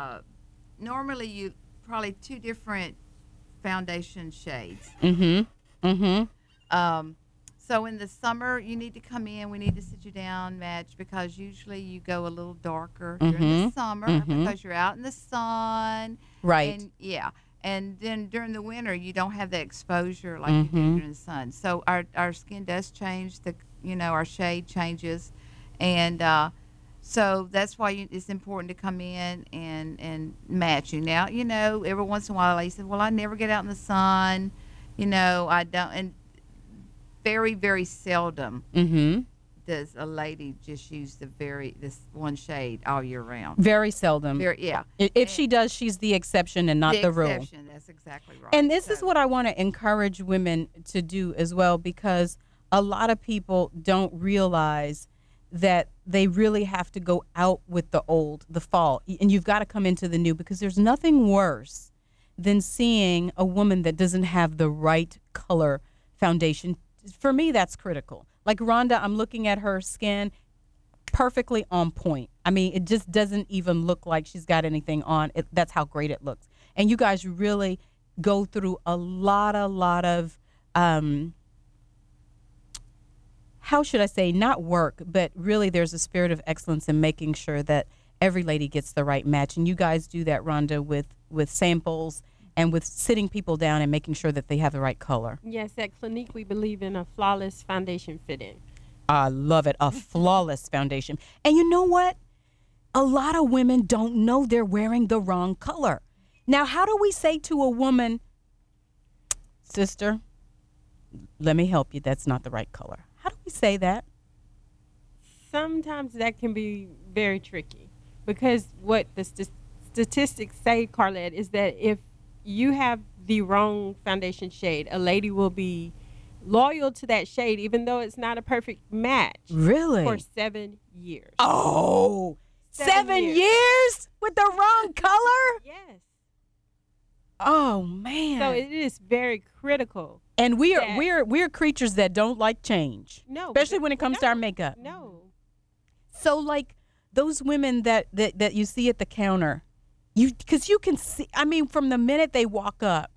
normally you probably 2 different foundation shades. So in the summer, you need to come in. We need to sit you down, match, because usually you go a little darker during the summer because you're out in the sun. Right. And, yeah. And then during the winter, you don't have that exposure like you do during the sun. So our skin does change. Our shade changes. And so that's why it's important to come in and match you. Now, every once in a while, ladies say, well, I never get out in the sun. I don't. And very, very seldom does a lady just use this one shade all year round. Very seldom. Yeah. If she does, she's the exception and not the rule. Exception, that's exactly right. And this is what I want to encourage women to do as well, because a lot of people don't realize that they really have to go out with the fall, and you've got to come into the new, because there's nothing worse than seeing a woman that doesn't have the right color foundation. For me, that's critical. Like Rhonda, I'm looking at her skin, perfectly on point. I mean, it just doesn't even look like she's got anything on. That's how great it looks. And you guys really go through a lot of, how should I say, not work, but really there's a spirit of excellence in making sure that every lady gets the right match. And you guys do that, Rhonda, with samples and with sitting people down and making sure that they have the right color. Yes, at Clinique, we believe in a flawless foundation fit-in. I love it. A flawless foundation. And you know what? A lot of women don't know they're wearing the wrong color. Now, how do we say to a woman, sister, let me help you, that's not the right color? How do we say that? Sometimes that can be very tricky, because what the statistics say, Carlette, is that if you have the wrong foundation shade, a lady will be loyal to that shade even though it's not a perfect match. Really? For 7 years. Oh, 7 years with the wrong color? Yes. Oh man. So it is very critical. And we're creatures that don't like change. No. Especially when it comes to our makeup. No. So like those women that you see at the counter, because you can see, I mean, from the minute they walk up,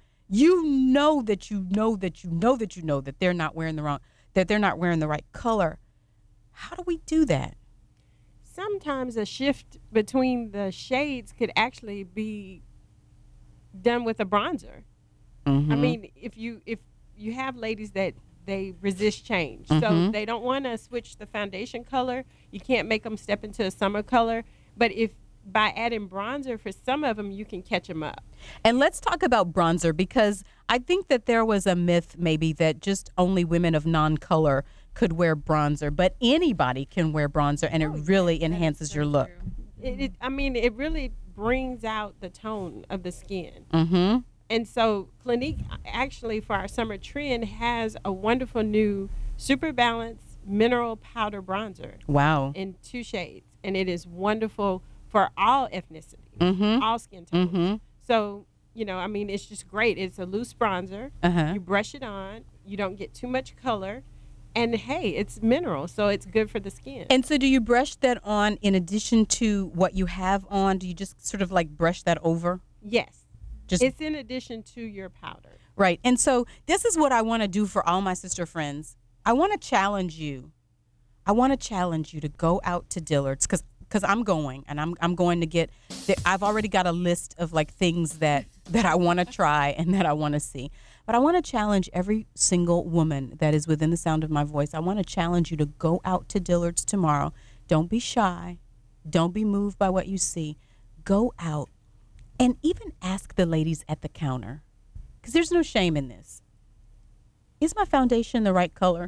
that they're not wearing the right color. How do we do that? Sometimes a shift between the shades could actually be done with a bronzer. I mean, if you have ladies that they resist change, so they don't want to switch the foundation color, you can't make them step into a summer color, but if by adding bronzer for some of them, you can catch them up. And let's talk about bronzer, because I think that there was a myth maybe that just only women of non-color could wear bronzer, but anybody can wear bronzer, and it really enhances your look. It really brings out the tone of the skin. And so Clinique, actually, for our summer trend, has a wonderful new Super Balanced Mineral Powder Bronzer. Wow. In 2 shades. And it is wonderful for all ethnicities, all skin tones. So, it's just great. It's a loose bronzer. You brush it on. You don't get too much color. And, hey, it's mineral, so it's good for the skin. And so do you brush that on in addition to what you have on? Do you just sort of like brush that over? Yes. It's in addition to your powder. Right. And so this is what I want to do for all my sister friends. I want to challenge you. I want to challenge you to go out to Dillard's, because I'm going, and I'm going to get, I've already got a list of like things that I want to try and that I want to see. But I want to challenge every single woman that is within the sound of my voice. I want to challenge you to go out to Dillard's tomorrow. Don't be shy. Don't be moved by what you see. Go out and even ask the ladies at the counter, because there's no shame in this. Is my foundation the right color?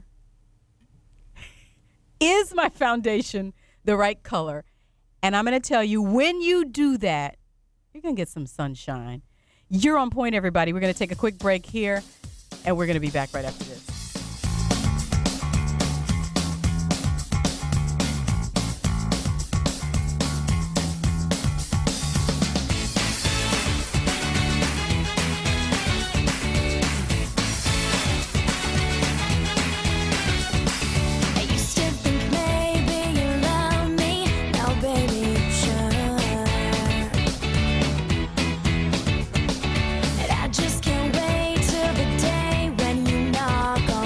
Is my foundation the right color? And I'm going to tell you, when you do that, you're going to get some sunshine. You're on point, everybody. We're going to take a quick break here, and we're going to be back right after this. I just can't wait till the day when you knock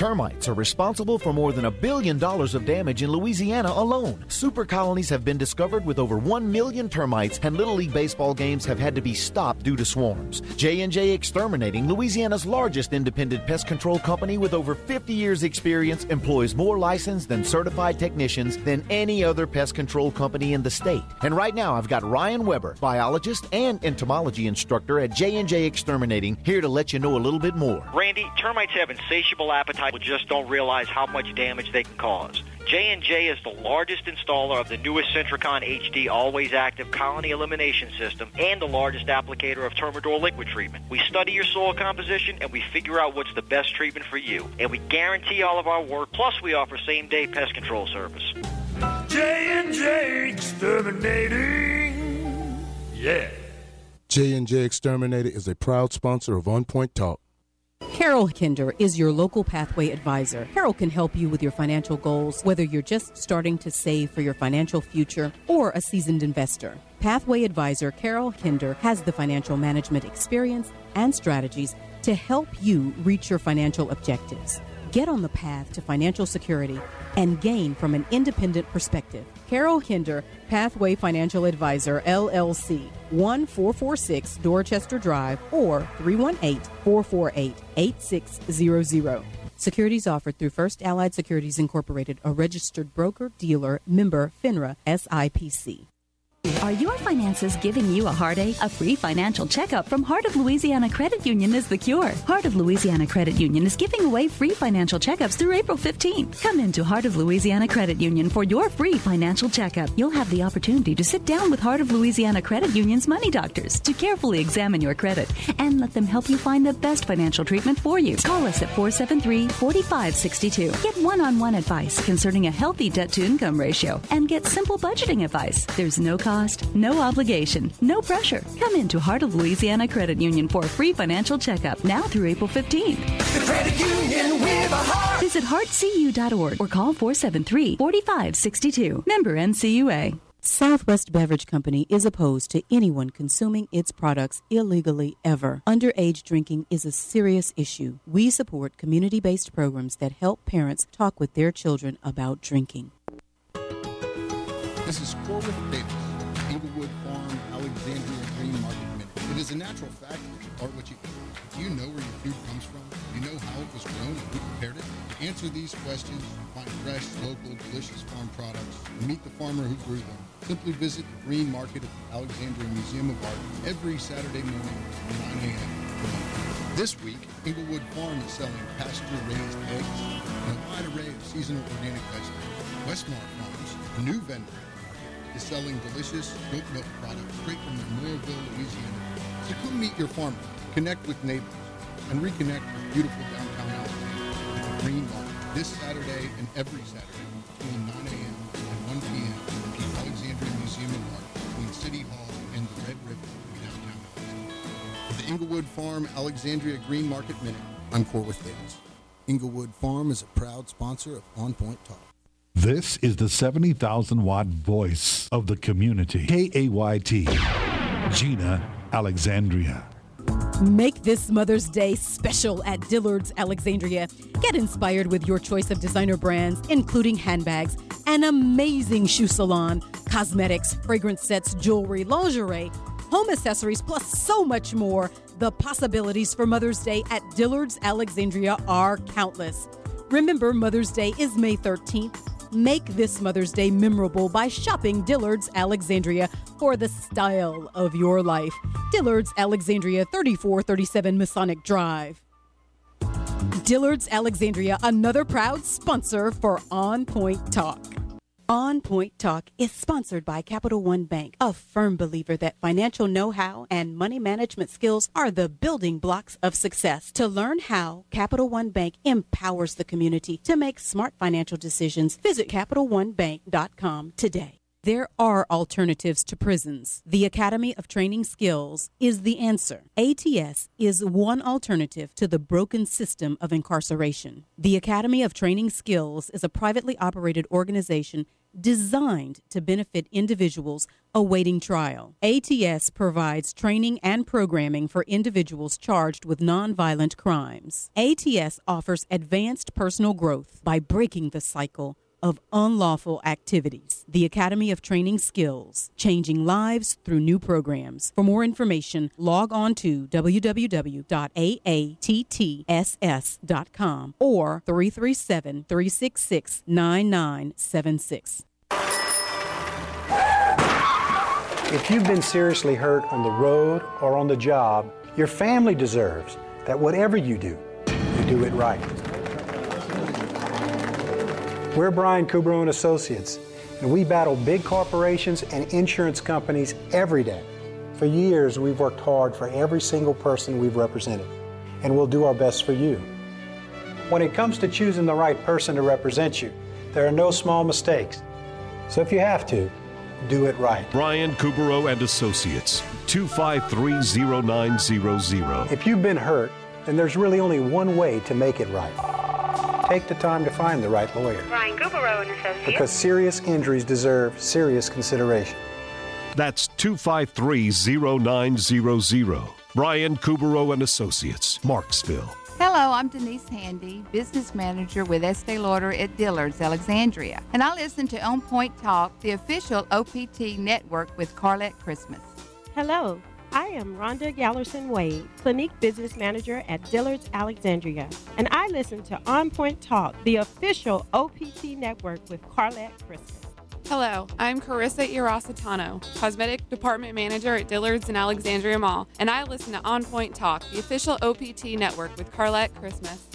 Termites are responsible for more than $1 billion of damage in Louisiana alone. Super colonies have been discovered with over 1 million termites, and Little League baseball games have had to be stopped due to swarms. J&J Exterminating, Louisiana's largest independent pest control company with over 50 years experience, employs more licensed and certified technicians than any other pest control company in the state. And right now I've got Ryan Weber, biologist and entomology instructor at J&J Exterminating, here to let you know a little bit more. Randy, termites have insatiable appetite, but just don't realize how much damage they can cause. J&J is the largest installer of the newest Centricon HD Always Active Colony Elimination System and the largest applicator of Termador liquid treatment. We study your soil composition and we figure out what's the best treatment for you. And we guarantee all of our work, plus we offer same-day pest control service. J&J Exterminating. Yeah. J&J Exterminator is a proud sponsor of On Point Talk. Carol Kinder is your local Pathway advisor. Carol can help you with your financial goals, whether you're just starting to save for your financial future or a seasoned investor. Pathway advisor Carol Kinder has the financial management experience and strategies to help you reach your financial objectives. Get on the path to financial security and gain from an independent perspective. Carol Hinder, Pathway Financial Advisor, LLC, 1446 Dorchester Drive, or 318-448-8600. Securities offered through First Allied Securities Incorporated, a registered broker, dealer, member, FINRA, SIPC. Are your finances giving you a heartache? A free financial checkup from Heart of Louisiana Credit Union is the cure. Heart of Louisiana Credit Union is giving away free financial checkups through April 15th. Come into Heart of Louisiana Credit Union for your free financial checkup. You'll have the opportunity to sit down with Heart of Louisiana Credit Union's money doctors to carefully examine your credit and let them help you find the best financial treatment for you. Call us at 473-4562. Get one-on-one advice concerning a healthy debt-to-income ratio and get simple budgeting advice. There's no cost, no obligation, no pressure. Come into Heart of Louisiana Credit Union for a free financial checkup now through April 15th. The credit union with a heart. Visit heartcu.org or call 473-4562. Member NCUA. Southwest Beverage Company is opposed to anyone consuming its products illegally ever. Underage drinking is a serious issue. We support community-based programs that help parents talk with their children about drinking. This is Corwith Davis, Inglewood Farm, Alexandria Green Market Minute. It is a natural fact that you are what you eat. Do you know where your food comes from? Do you know how it was grown and who prepared it? To answer these questions, find fresh, local, delicious farm products, and meet the farmer who grew them, simply visit the Green Market at the Alexandria Museum of Art every Saturday morning at 9 a.m. This week, Inglewood Farm is selling pasture-raised eggs and a wide array of seasonal organic vegetables. Westmar Farms, a new vendor, is selling delicious goat milk products straight from their Mooresville, Louisiana. So come meet your farmer, connect with neighbors, and reconnect with beautiful downtown Alexandria at the Green Market this Saturday and every Saturday between 9 a.m. and 1 p.m. at the Alexandria Museum of Art between City Hall and the Red River in downtown Alexandria. For the Inglewood Farm Alexandria Green Market Minute, I'm Corwith Davis. Inglewood Farm is a proud sponsor of On Point Talk. This is the 70,000-watt voice of the community. KAYT, Gina Alexandria. Make this Mother's Day special at Dillard's Alexandria. Get inspired with your choice of designer brands, including handbags, an amazing shoe salon, cosmetics, fragrance sets, jewelry, lingerie, home accessories, plus so much more. The possibilities for Mother's Day at Dillard's Alexandria are countless. Remember, Mother's Day is May 13th. Make this Mother's Day memorable by shopping Dillard's Alexandria for the style of your life. Dillard's Alexandria, 3437 Masonic Drive. Dillard's Alexandria, another proud sponsor for On Point Talk. On Point Talk is sponsored by Capital One Bank, a firm believer that financial know-how and money management skills are the building blocks of success. To learn how Capital One Bank empowers the community to make smart financial decisions, visit CapitalOneBank.com today. There are alternatives to prisons. The Academy of Training Skills is the answer. ATS is one alternative to the broken system of incarceration. The Academy of Training Skills is a privately operated organization designed to benefit individuals awaiting trial. ATS provides training and programming for individuals charged with nonviolent crimes. ATS offers advanced personal growth by breaking the cycle of unlawful activities. The Academy of Training Skills, changing lives through new programs. For more information, log on to www.aatts.com or 337-366-9976. If you've been seriously hurt on the road or on the job, your family deserves that whatever you do it right. We're Brian Kubro & Associates, and we battle big corporations and insurance companies every day. For years, we've worked hard for every single person we've represented, and we'll do our best for you. When it comes to choosing the right person to represent you, there are no small mistakes. So if you have to, do it right. Brian Kubro and Associates, 253-0900. If you've been hurt, then there's really only one way to make it right. Take the time to find the right lawyer. Brian Kubro and Associates. Because serious injuries deserve serious consideration. That's 253-0900. Brian Kubro and Associates, Marksville. Hello, I'm Denise Handy, business manager with Estee Lauder at Dillard's, Alexandria. And I listen to On Point Talk, the official OPT network with Carlette Christmas. Hello, I am Rhonda Gallerson Wade, Clinique Business Manager at Dillard's, Alexandria. And I listen to On Point Talk, the official OPT network with Carlette Christmas. Hello, I'm Carissa Irasitano, Cosmetic Department Manager at Dillard's in Alexandria Mall, and I listen to On Point Talk, the official OPT network with Carlette Christmas.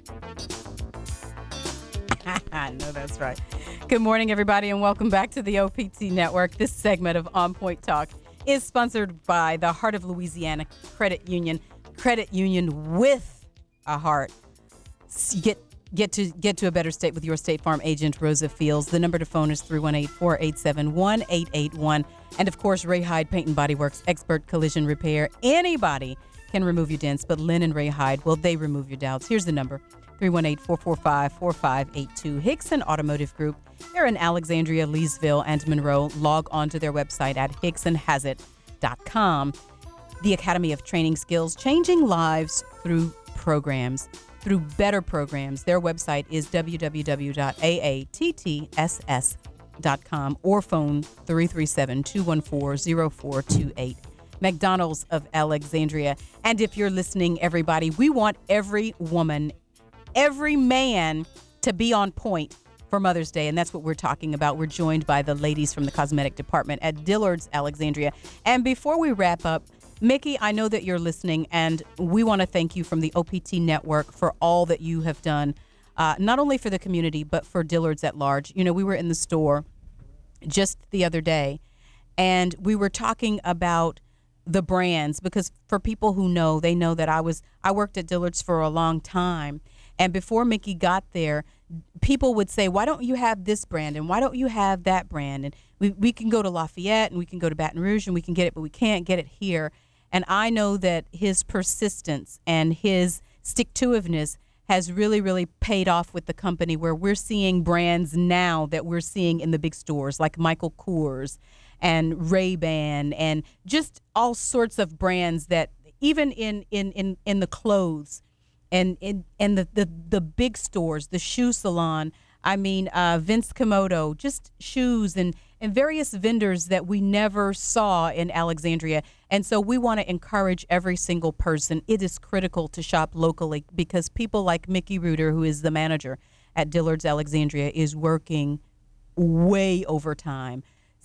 I know that's right. Good morning, everybody, and welcome back to the OPT network. This segment of On Point Talk is sponsored by the Heart of Louisiana Credit Union with a heart. Get to a better state with your State Farm agent, Rosa Fields. The number to phone is 318-487-1881. And, of course, Ray Hyde Paint and Body Works, expert collision repair. Anybody can remove your dents, but Lynn and Ray Hyde, well, they remove your doubts. Here's the number, 318-445-4582. Hickson Automotive Group. They're in Alexandria, Leesville, and Monroe. Log on to their website at hicksonhasit.com. The Academy of Training Skills, changing lives through programs. Through better programs. Their website is www.aatts.com or phone 337-214-0428. McDonald's of Alexandria. And if you're listening, everybody, we want every woman, every man to be on point for Mother's Day. And that's what we're talking about. We're joined by the ladies from the cosmetic department at Dillard's, Alexandria. And before we wrap up, Mickey, I know that you're listening, and we want to thank you from the OPT Network for all that you have done, not only for the community, but for Dillard's at large. You know, we were in the store just the other day, and we were talking about the brands, because for people who know, they know that I worked at Dillard's for a long time, and before Mickey got there, people would say, why don't you have this brand, and why don't you have that brand? And we can go to Lafayette, and we can go to Baton Rouge, and we can get it, but we can't get it here. And I know that his persistence and his stick-to-itiveness has really, really paid off with the company, where we're seeing brands now that we're seeing in the big stores, like Michael Kors and Ray-Ban, and just all sorts of brands that even in the clothes and in the big stores, the shoe salon, I mean, Vince Komodo, just shoes and various vendors that we never saw in Alexandria. And so we want to encourage every single person. It is critical to shop locally, because people like Mickey Reuter, who is the manager at Dillard's Alexandria, is working way overtime,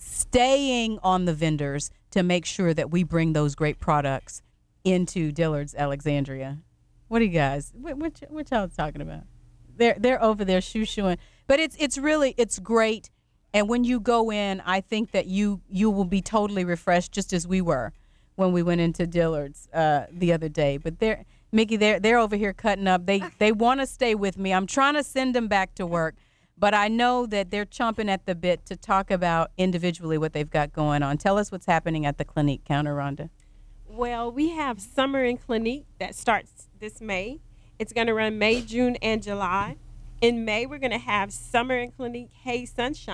staying on the vendors to make sure that we bring those great products into Dillard's Alexandria. What do you guys, what y'all talking about? They're over there shoo-shooing. But it's really great. And when you go in, I think that you will be totally refreshed, just as we were when we went into Dillard's the other day. But Mickey, they're over here cutting up. They want to stay with me. I'm trying to send them back to work, but I know that they're chomping at the bit to talk about individually what they've got going on. Tell us what's happening at the Clinique counter, Rhonda. Well, we have Summer in Clinique that starts this May. It's going to run May, June, and July. In May, we're going to have Summer in Clinique Hey Sunshine.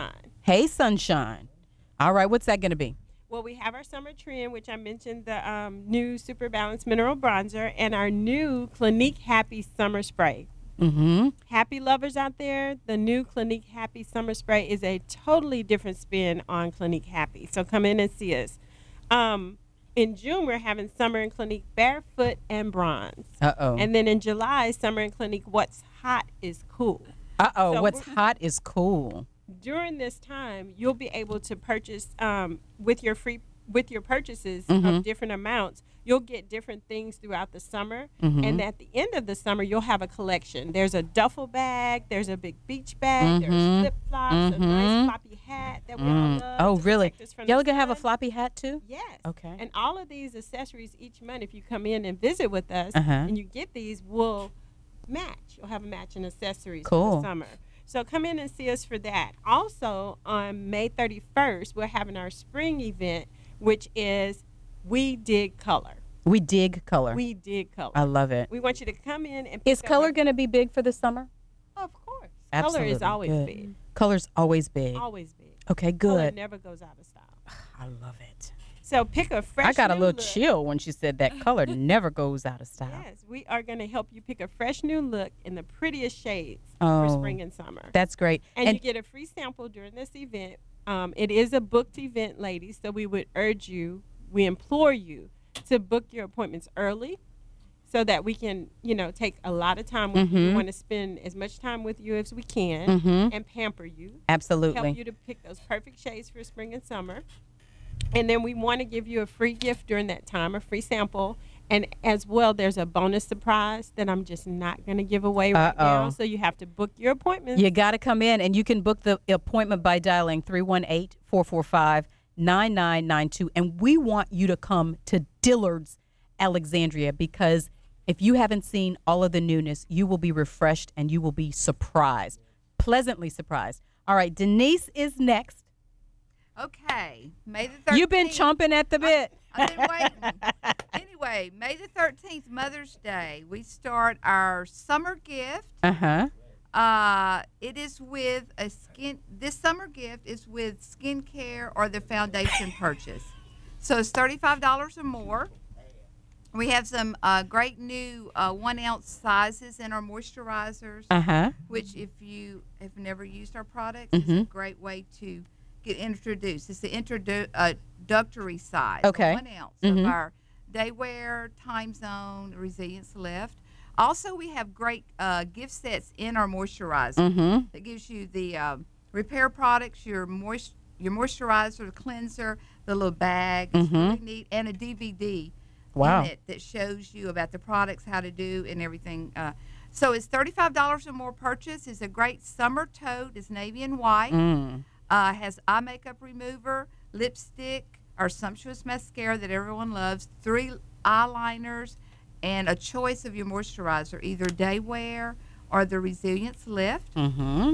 Hey, Sunshine. All right, what's that going to be? Well, we have our summer trend, which I mentioned, the new Super Balanced Mineral Bronzer, and our new Clinique Happy Summer Spray. Mm-hmm. Happy lovers out there, the new Clinique Happy Summer Spray is a totally different spin on Clinique Happy. So come in and see us. In June, we're having Summer in Clinique Barefoot and Bronze. Uh-oh. And then in July, Summer in Clinique What's Hot is Cool. Uh-oh, So what's hot is cool. During this time, you'll be able to purchase with your purchases Mhm. of different amounts. You'll get different things throughout the summer, Mhm. and at the end of the summer, you'll have a collection. There's a duffel bag, there's a big beach bag, there's Mhm. flip flops, a nice floppy hat that we all love. Oh, to really? protect us from Y'all the gonna have a sun. floppy hat too? Yes. Okay. And all of these accessories each month, if you come in and visit with us, Uh-huh. and you get these, will match. You'll have a matching accessories for Cool. the summer. So come in and see us for that. Also, on May 31st, we're having our spring event, which is We Dig Color. We dig color. We dig color. I love it. We want you to come in and Is pick up color our- going to be big for the summer? Of course. Absolutely. Color is always Good. big. Color's always big. Always big. Okay, Color good. never goes out of style. I love it. So pick a fresh I got a new little look. chill when she said that color never goes out of style. Yes, we are going to help you pick a fresh new look in the prettiest shades Oh, for spring and summer. That's great. And you get a free sample during this event. It is a booked event, ladies, so we implore you to book your appointments early so that we can, take a lot of time with you. We Mhm. want to spend as much time with you as we can Mhm. and pamper you. Absolutely. Help you to pick those perfect shades for spring and summer. And then we want to give you a free gift during that time, a free sample. And as well, there's a bonus surprise that I'm just not going to give away right now. Uh-oh. So you have to book your appointments. You got to come in, and you can book the appointment by dialing 318-445-9992. And we want you to come to Dillard's Alexandria, because if you haven't seen all of the newness, you will be refreshed and you will be surprised, pleasantly surprised. All right, Denise is next. Okay, May the 13th. You've been chomping at the bit. I've been waiting. Anyway, May the 13th, Mother's Day, we start our summer gift. Uh-huh. It is with this summer gift is with skincare or the foundation purchase. So it's $35 or more. We have some great new 1 ounce sizes in our moisturizers, Uh-huh. which if you have never used our products, it's a great way to get introduced. It's the introductory size, Okay. 1 ounce Mhm. of our Daywear, Time Zone, Resilience Lift. Also, we have great gift sets in our moisturizer Mhm. that gives you the repair products, your moisturizer, the cleanser, the little bag. It's Mhm. really neat, and a DVD Wow. in it that shows you about the products, how to do, and everything. So it's $35 or more purchase. It's a great summer tote. It's navy and white. Mm. Has eye makeup remover, lipstick, our sumptuous mascara that everyone loves, 3 eyeliners, and a choice of your moisturizer, either Daywear or the Resilience Lift. Mm-hmm.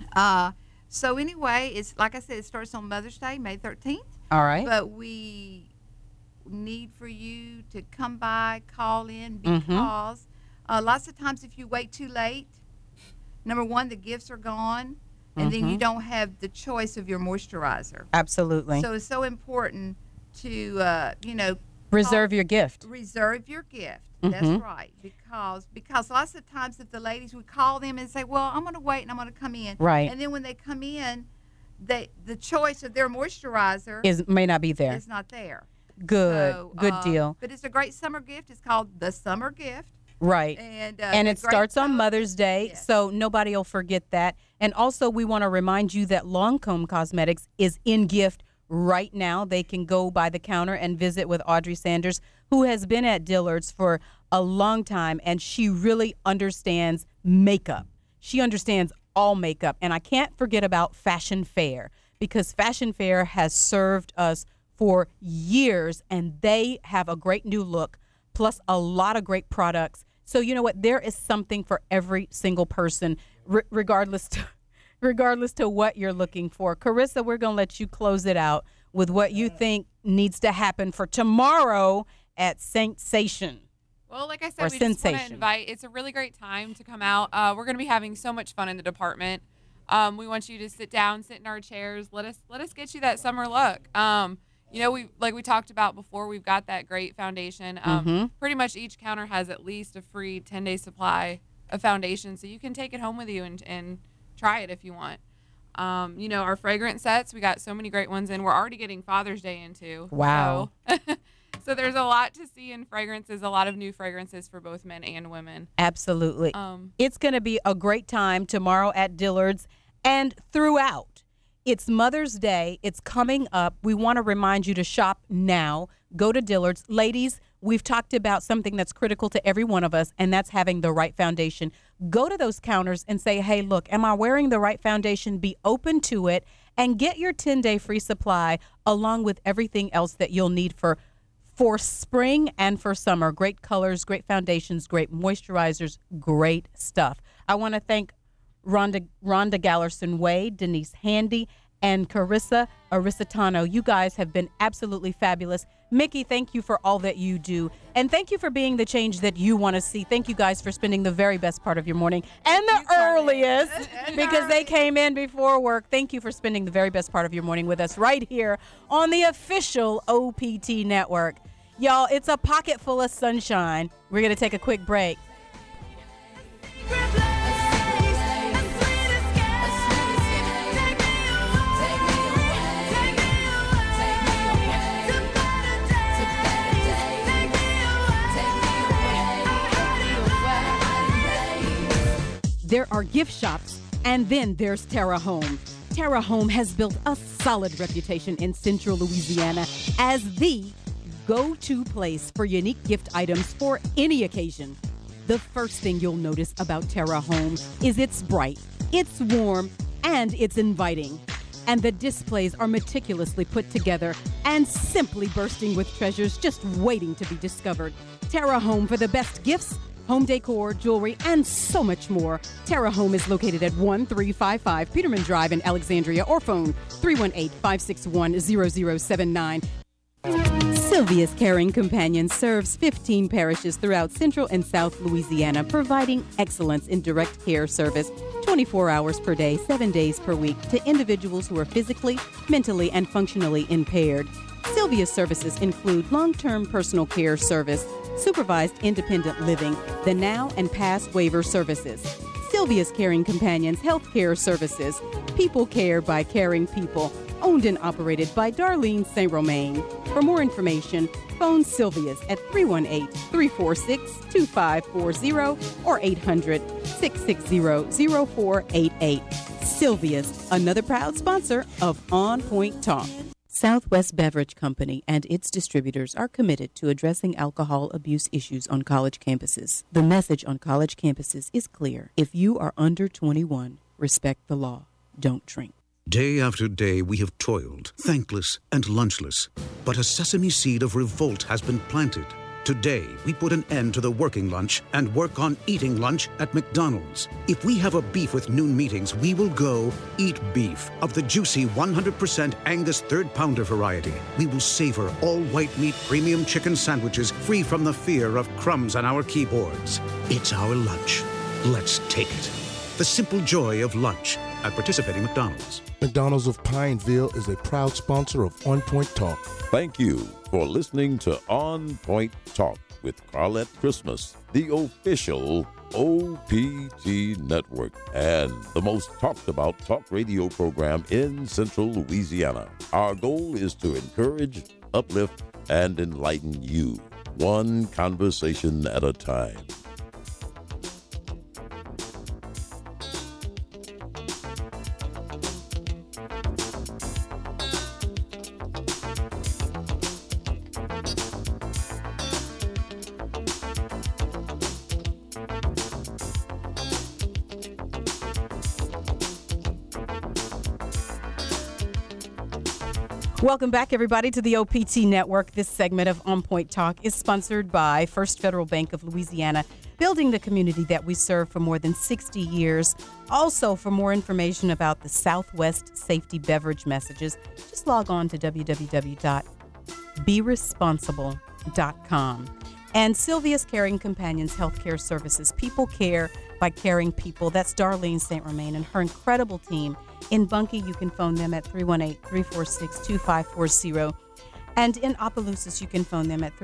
So anyway, it's like I said, it starts on Mother's Day, May 13th. All right. But we need for you to come by, call in, Mhm. because lots of times if you wait too late, number one, the gifts are gone, and then you Mhm. don't have the choice of your moisturizer. Absolutely. So it's so important to, Reserve your gift. reserve your gift. That's Mhm. right. Because lots of times if the ladies, we call them and say, well, I'm going to wait and I'm going to come in. Right. And then when they come in, the choice of their moisturizer May not be there. is not there. Good. So, Good deal. But it's a great summer gift. It's called the Summer Gift. Right. And it the great starts on Mother's Day, so nobody will forget that. And also, we want to remind you that Lancome Cosmetics is in gift right now. They can go by the counter and visit with Audrey Sanders, who has been at Dillard's for a long time, and she really understands makeup. She understands all makeup. And I can't forget about Fashion Fair, because Fashion Fair has served us for years, and they have a great new look, plus a lot of great products. So you know what? There is something for every single person, regardless to what you're looking for. Carissa, we're going to let you close it out with what you think needs to happen for tomorrow at Sensation. Well, like I Or said, we just want to Sensation. invite. It's a really great time to come out. We're going to be having so much fun in the department. We want you to sit down, sit in our chairs. Let us get you that summer look. We talked about before, we've got that great foundation. Pretty much each counter has at least a free 10-day supply of foundation, so you can take it home with you and try it if you want. Our fragrance sets, we got so many great ones in. We're already getting Father's Day in too. Wow. So there's a lot to see in fragrances, a lot of new fragrances for both men and women. Absolutely. It's going to be a great time tomorrow at Dillard's and throughout. It's Mother's Day. It's coming up. We want to remind you to shop now. Go to Dillard's. Ladies, we've talked about something that's critical to every one of us, and that's having the right foundation. Go to those counters and say, hey, look, am I wearing the right foundation? Be open to it and get your 10-day free supply along with everything else that you'll need for spring and for summer. Great colors, great foundations, great moisturizers, great stuff. I want to thank Rhonda Gallerson-Wade, Denise Handy, and Carissa Arisitano. You guys have been absolutely fabulous. Mickey, thank you for all that you do. And thank you for being the change that you want to see. Thank you guys for spending the very best part of your morning and the earliest because they came in before work. Thank you for spending the very best part of your morning with us right here on the official OPT network. Y'all, it's a pocket full of sunshine. We're going to take a quick break. There are gift shops, and then there's Terra Home. Terra Home has built a solid reputation in Central Louisiana as the go-to place for unique gift items for any occasion. The first thing you'll notice about Terra Home is it's bright, it's warm, and it's inviting. And the displays are meticulously put together and simply bursting with treasures just waiting to be discovered. Terra Home for the best gifts, home decor, jewelry, and so much more. Terra Home is located at 1355 Peterman Drive in Alexandria, or phone 318-561-0079. Sylvia's Caring Companion serves 15 parishes throughout Central and South Louisiana, providing excellence in direct care service 24 hours per day, 7 days per week to individuals who are physically, mentally, and functionally impaired. Sylvia's services include long-term personal care service, supervised independent living, the now and past waiver services. Sylvia's Caring Companions Healthcare Services, people care by caring people, owned and operated by Darlene St. Romain. For more information, phone Sylvia's at 318-346-2540 or 800-660-0488. Sylvia's, another proud sponsor of On Point Talk. Southwest Beverage Company and its distributors are committed to addressing alcohol abuse issues on college campuses. The message on college campuses is clear. If you are under 21, respect the law. Don't drink. Day after day, we have toiled, thankless and lunchless. But a sesame seed of revolt has been planted. Today, we put an end to the working lunch and work on eating lunch at McDonald's. If we have a beef with noon meetings, we will go eat beef of the juicy 100% Angus third pounder variety. We will savor all white meat premium chicken sandwiches free from the fear of crumbs on our keyboards. It's our lunch. Let's take it. The simple joy of lunch at participating McDonald's. McDonald's of Pineville is a proud sponsor of On Point Talk. Thank you for listening to On Point Talk with Carlette Christmas, the official OPT network and the most talked about talk radio program in Central Louisiana. Our goal is to encourage, uplift, and enlighten you, one conversation at a time. Welcome back, everybody, to the OPT Network. This segment of On Point Talk is sponsored by First Federal Bank of Louisiana, building the community that we serve for more than 60 years. Also, for more information about the Southwest Safety Beverage messages, just log on to www.beresponsible.com. And Sylvia's Caring Companions Healthcare Services, people care by caring people. That's Darlene St. Romain and her incredible team. In Bunkie, you can phone them at 318-346-2540. And in Opelousas, you can phone them at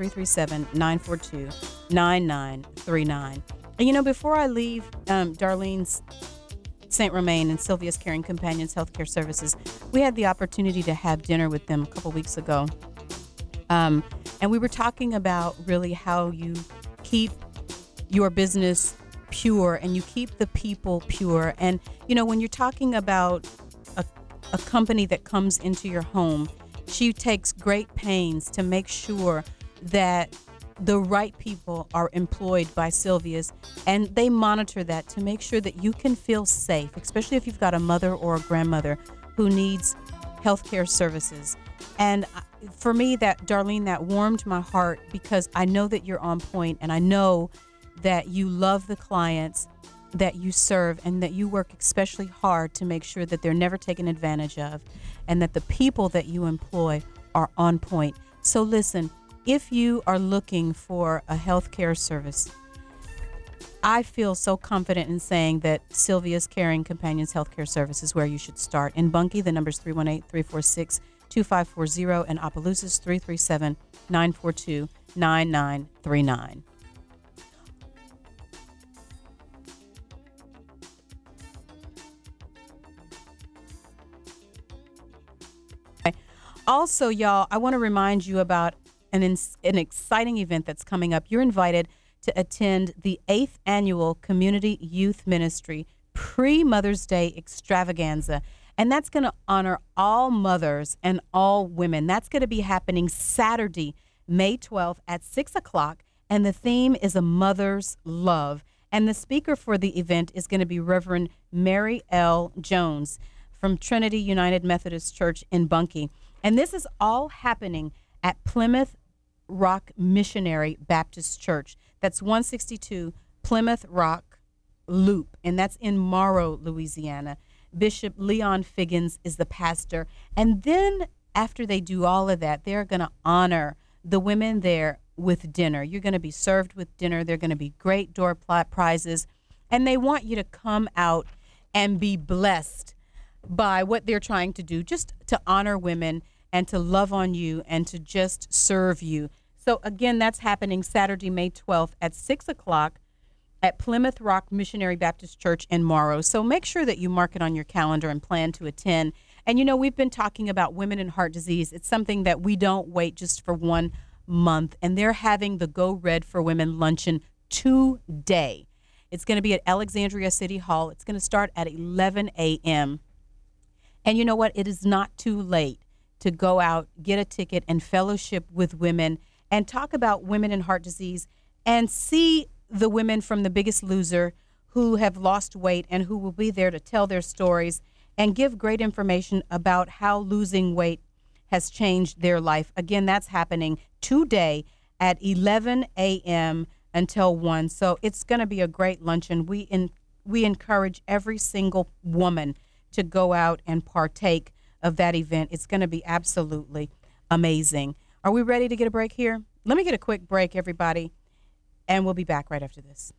337-942-9939. And, before I leave Darlene's St. Romain and Sylvia's Caring Companions Healthcare Services, we had the opportunity to have dinner with them a couple weeks ago. And we were talking about really how you keep your business pure and you keep the people pure. And, when you're talking about a company that comes into your home, she takes great pains to make sure that the right people are employed by Sylvia's, and they monitor that to make sure that you can feel safe, especially if you've got a mother or a grandmother who needs healthcare services. And for me, Darlene, that warmed my heart because I know that you're on point, and I know that you love the clients that you serve and that you work especially hard to make sure that they're never taken advantage of and that the people that you employ are on point. So listen, if you are looking for a healthcare service, I feel so confident in saying that Sylvia's Caring Companions Healthcare Service is where you should start. In Bunkie, the number's 318-346-2540, and Opelousas 337-942-9939. Also, y'all, I want to remind you about an exciting event that's coming up. You're invited to attend the 8th Annual Community Youth Ministry Pre-Mother's Day Extravaganza. And that's going to honor all mothers and all women. That's going to be happening Saturday, May 12th at 6 o'clock. And the theme is A Mother's Love. And the speaker for the event is going to be Reverend Mary L. Jones from Trinity United Methodist Church in Bunkie. And this is all happening at Plymouth Rock Missionary Baptist Church. That's 162 Plymouth Rock Loop, and that's in Morrow, Louisiana. Bishop Leon Figgins is the pastor. And then after they do all of that, they're going to honor the women there with dinner. You're going to be served with dinner. They're going to be great door prizes. And they want you to come out and be blessed by what they're trying to do, just to honor women and to love on you and to just serve you. So again, that's happening Saturday, May 12th at 6 o'clock at Plymouth Rock Missionary Baptist Church in Morrow. So make sure that you mark it on your calendar and plan to attend. And we've been talking about women and heart disease. It's something that we don't wait just for 1 month. And they're having the Go Red for Women luncheon today. It's going to be at Alexandria City Hall. It's going to start at 11 a.m. And you know what? It is not too late to go out, get a ticket, and fellowship with women and talk about women and heart disease and see the women from The Biggest Loser who have lost weight and who will be there to tell their stories and give great information about how losing weight has changed their life. Again, that's happening today at 11 a.m. until 1. So it's going to be a great luncheon. We encourage every single woman to go out and partake of that event. It's going to be absolutely amazing. Are we ready to get a break here? Let me get a quick break, everybody, and we'll be back right after this.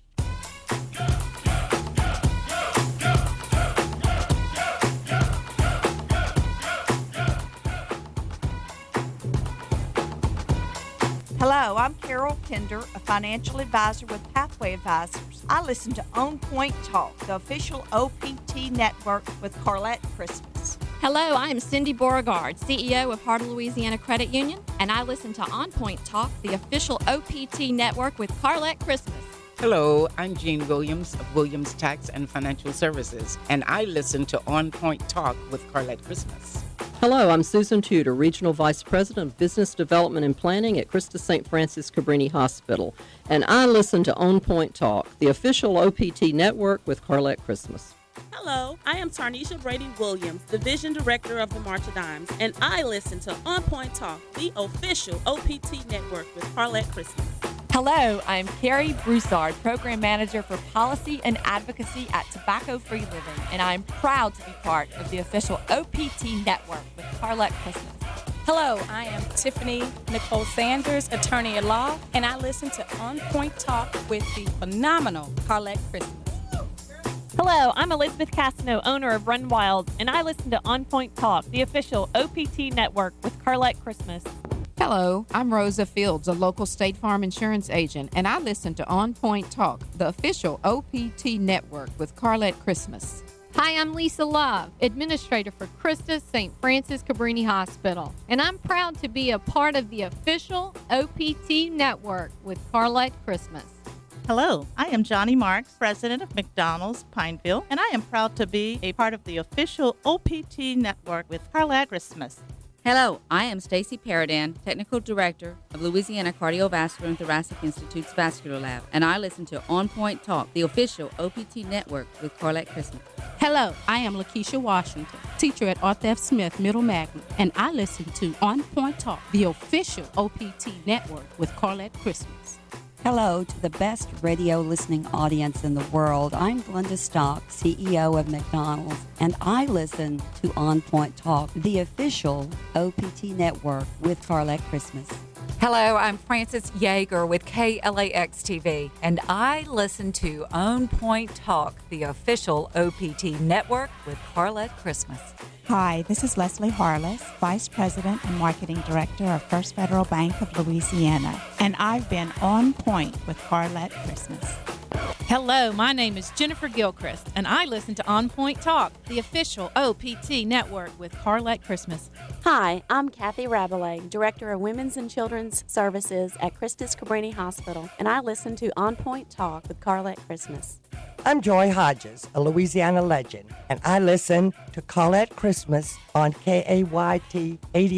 Hello, I'm Carol Kinder, a financial advisor with Pathway Advisors. I listen to On Point Talk, the official OPT network with Carlette Christmas. Hello, I am Cindy Beauregard, CEO of Heart of Louisiana Credit Union, and I listen to On Point Talk, the official OPT network with Carlette Christmas. Hello, I'm Jean Williams of Williams Tax and Financial Services, and I listen to On Point Talk with Carlette Christmas. Hello, I'm Susan Tudor, Regional Vice President of Business Development and Planning at Christus St. Francis Cabrini Hospital, and I listen to On Point Talk, the official OPT network with Carlette Christmas. Hello, I am Tarnisha Brady Williams, Division Director of the March of Dimes, and I listen to On Point Talk, the official OPT network with Carlette Christmas. Hello, I'm Carrie Broussard, Program Manager for Policy and Advocacy at Tobacco Free Living, and I'm proud to be part of the official OPT network with Carlette Christmas. Hello, I am Tiffany Nicole Sanders, Attorney at Law, and I listen to On Point Talk with the phenomenal Carlette Christmas. Hello, I'm Elizabeth Castano, owner of Run Wild, and I listen to On Point Talk, the official OPT network with Carlette Christmas. Hello, I'm Rosa Fields, a local State Farm insurance agent, and I listen to On Point Talk, the official OPT network with Carlette Christmas. Hi, I'm Lisa Love, administrator for Christus St. Francis Cabrini Hospital, and I'm proud to be a part of the official OPT network with Carlette Christmas. Hello, I am Johnny Marks, president of McDonald's Pineville, and I am proud to be a part of the official OPT network with Carlette Christmas. Hello, I am Stacy Paradan, Technical Director of Louisiana Cardiovascular and Thoracic Institute's Vascular Lab, and I listen to On Point Talk, the official OPT network with Carlette Christmas. Hello, I am Lakeisha Washington, teacher at Arthur F. Smith Middle Magnet, and I listen to On Point Talk, the official OPT network with Carlette Christmas. Hello to the best radio listening audience in the world. I'm Glenda Stock, CEO of McDonald's, and I listen to On Point Talk, the official OPT network with Carlette Christmas. Hello, I'm Frances Yeager with KLAX TV, and I listen to On Point Talk, the official OPT network with Carlette Christmas. Hi, this is Leslie Harless, Vice President and Marketing Director of First Federal Bank of Louisiana, and I've been on point with Carlette Christmas. Hello, my name is Jennifer Gilchrist, and I listen to On Point Talk, the official OPT network with Carlette Christmas. Hi, I'm Kathy Rabelais, Director of Women's and Children's Services at Christus Cabrini Hospital, and I listen to On Point Talk with Carlette Christmas. I'm Joy Hodges, a Louisiana legend, and I listen to Carlette Christmas on KAYT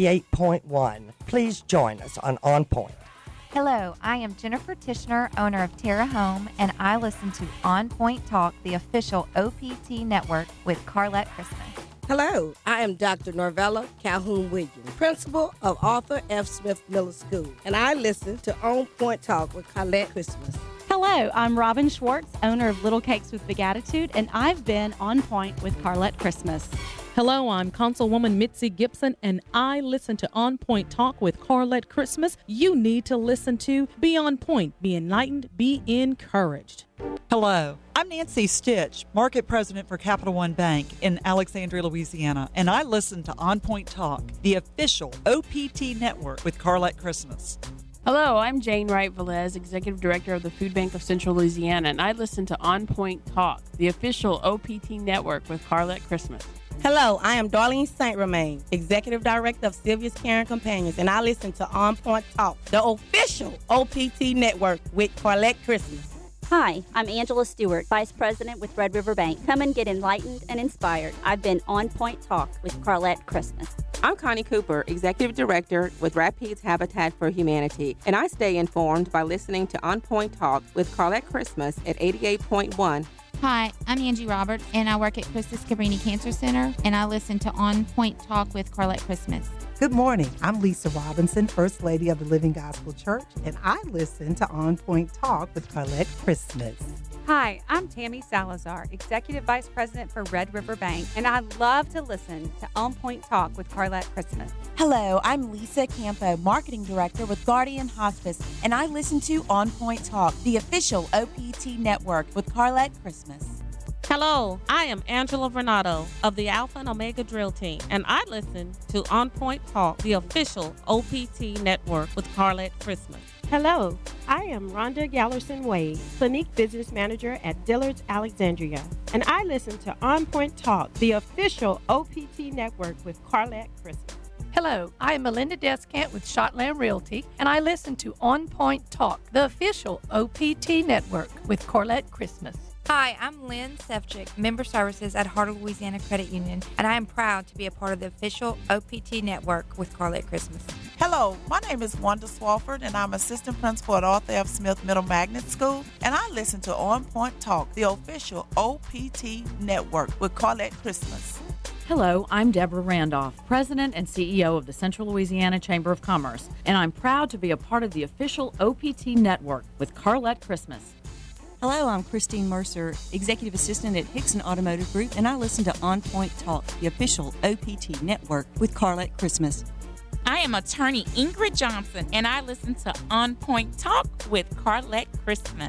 88.1. Please join us on Point. Hello, I am Jennifer Tishner, owner of Terra Home, and I listen to On Point Talk, the official OPT network with Carlette Christmas. Hello, I am Dr. Norvella Calhoun Williams, principal of Arthur F. Smith Middle School, and I listen to On Point Talk with Carlette Christmas. Hello, I'm Robin Schwartz, owner of Little Cakes with Big Attitude, and I've been on point with Carlette Christmas. Hello, I'm Councilwoman Mitzi Gibson, and I listen to On Point Talk with Carlette Christmas. You need to listen to Be On Point, be enlightened, be encouraged. Hello, I'm Nancy Stitch, Market President for Capital One Bank in Alexandria, Louisiana, and I listen to On Point Talk, the official OPT network with Carlette Christmas. Hello, I'm Jane Wright Velez, Executive Director of the Food Bank of Central Louisiana, and I listen to On Point Talk, the official OPT network with Carlette Christmas. Hello, I am Darlene St. Romain, Executive Director of Sylvia's Caring Companions, and I listen to On Point Talk, the official OPT network with Carlette Christmas. Hi, I'm Angela Stewart, Vice President with Red River Bank. Come and get enlightened and inspired. I've been On Point Talk with Carlette Christmas. I'm Connie Cooper, Executive Director with Rapides Habitat for Humanity, and I stay informed by listening to On Point Talk with Carlette Christmas at 88.1. Hi, I'm Angie Roberts, and I work at Christus Cabrini Cancer Center, and I listen to On Point Talk with Carlette Christmas. Good morning. I'm Lisa Robinson, First Lady of the Living Gospel Church, and I listen to On Point Talk with Carlette Christmas. Hi, I'm Tammy Salazar, Executive Vice President for Red River Bank, and I love to listen to On Point Talk with Carlette Christmas. Hello, I'm Lisa Campo, Marketing Director with Guardian Hospice, and I listen to On Point Talk, the official OPT network with Carlette Christmas. Hello, I am Angela Renato of the Alpha and Omega Drill Team, and I listen to On Point Talk, the official OPT network with Carlette Christmas. Hello, I am Rhonda Gallerson Wade, Clinique Business Manager at Dillard's Alexandria, and I listen to On Point Talk, the official OPT network with Carlette Christmas. Hello, I am Melinda Descant with Shotland Realty, and I listen to On Point Talk, the official OPT network with Carlette Christmas. Hi, I'm Lynn Sefcik, Member Services at Heart of Louisiana Credit Union, and I am proud to be a part of the official OPT network with Carlette Christmas. Hello, my name is Wanda Swafford, and I'm Assistant Principal at Arthur F. Smith Middle Magnet School, and I listen to On Point Talk, the official OPT network with Carlette Christmas. Hello, I'm Deborah Randolph, President and CEO of the Central Louisiana Chamber of Commerce, and I'm proud to be a part of the official OPT network with Carlette Christmas. Hello, I'm Christine Mercer, Executive Assistant at Hickson Automotive Group, and I listen to On Point Talk, the official OPT network with Carlette Christmas. I am attorney Ingrid Johnson, and I listen to On Point Talk with Carlette Christmas.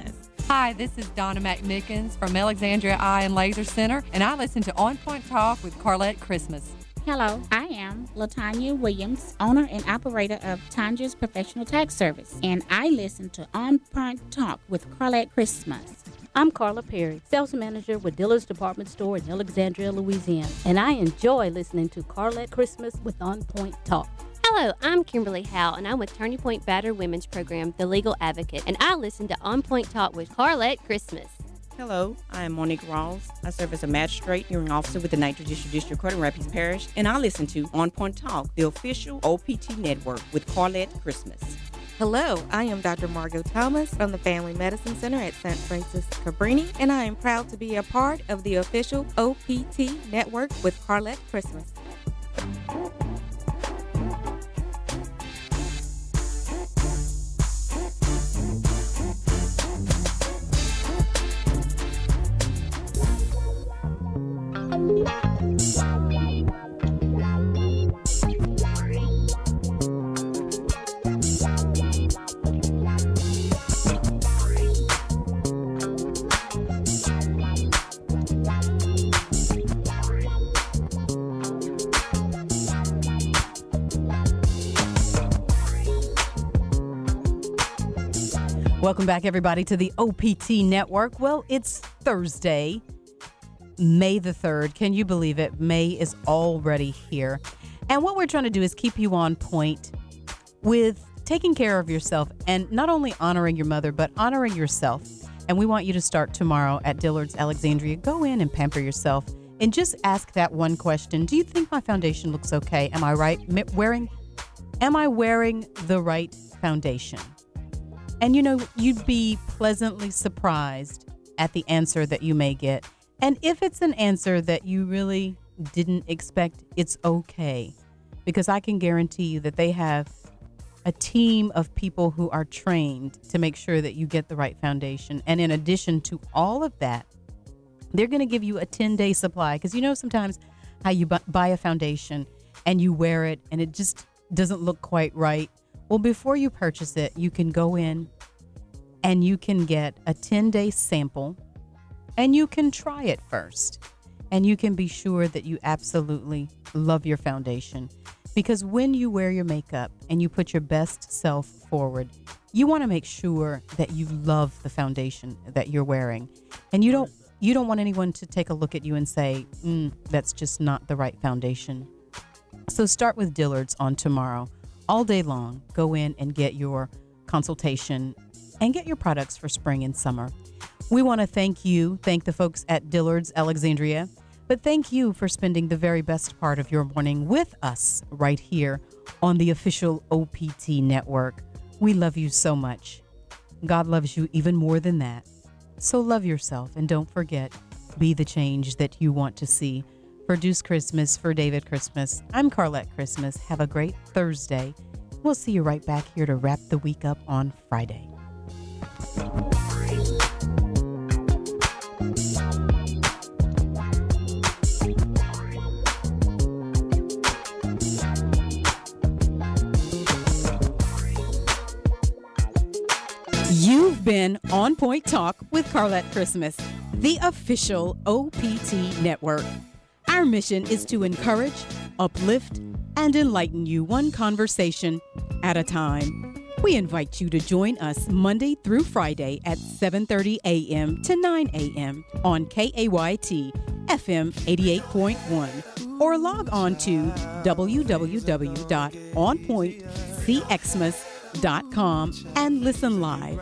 Hi, this is Donna McMickens from Alexandria Eye and Laser Center, and I listen to On Point Talk with Carlette Christmas. Hello, I am Latanya Williams, owner and operator of Tanya's Professional Tax Service, and I listen to On Point Talk with Carlette Christmas. I'm Carla Perry, sales manager with Dillard's Department Store in Alexandria, Louisiana, and I enjoy listening to Carlette Christmas with On Point Talk. Hello, I'm Kimberly Howe, and I'm with Turning Point Battered Women's Program, The Legal Advocate, and I listen to On Point Talk with Carlette Christmas. Hello, I am Monique Rawls. I serve as a magistrate hearing officer with the 9th Judicial District Court in Rapides Parish, and I listen to On Point Talk, the official OPT network with Carlette Christmas. Hello, I am Dr. Margot Thomas from the Family Medicine Center at St. Francis Cabrini, and I am proud to be a part of the official OPT network with Carlette Christmas. Welcome back, everybody, to the OPT Network. Well, it's Thursday, May the 3rd. Can you believe it? May is already here. And what we're trying to do is keep you on point with taking care of yourself and not only honoring your mother, but honoring yourself. And we want you to start tomorrow at Dillard's Alexandria. Go in and pamper yourself and just ask that one question. Do you think my foundation looks okay? Am I wearing the right foundation? And, you know, you'd be pleasantly surprised at the answer that you may get. And if it's an answer that you really didn't expect, it's okay. Because I can guarantee you that they have a team of people who are trained to make sure that you get the right foundation. And in addition to all of that, they're going to give you a 10-day supply. Because you know sometimes how you buy a foundation and you wear it and it just doesn't look quite right. Well, before you purchase it, you can go in and you can get a 10-day sample and you can try it first. And you can be sure that you absolutely love your foundation. Because when you wear your makeup and you put your best self forward, you want to make sure that you love the foundation that you're wearing. And you don't want anyone to take a look at you and say, that's just not the right foundation. So start with Dillard's on tomorrow. All day long, go in and get your consultation and get your products for spring and summer. We want to thank the folks at Dillard's Alexandria, but thank you for spending the very best part of your morning with us right here on the official OPT network. We love you so much. God loves you even more than that. So love yourself and don't forget, be the change that you want to see. For Deuce Christmas, for David Christmas, I'm Carlette Christmas. Have a great Thursday. We'll see you right back here to wrap the week up on Friday. You've been On Point Talk with Carlette Christmas, the official OPT network. Our mission is to encourage, uplift, and enlighten you one conversation at a time. We invite you to join us Monday through Friday at 7:30 a.m. to 9 a.m. on KAYT FM 88.1 or log on to www.onpointcxmas.com and listen live.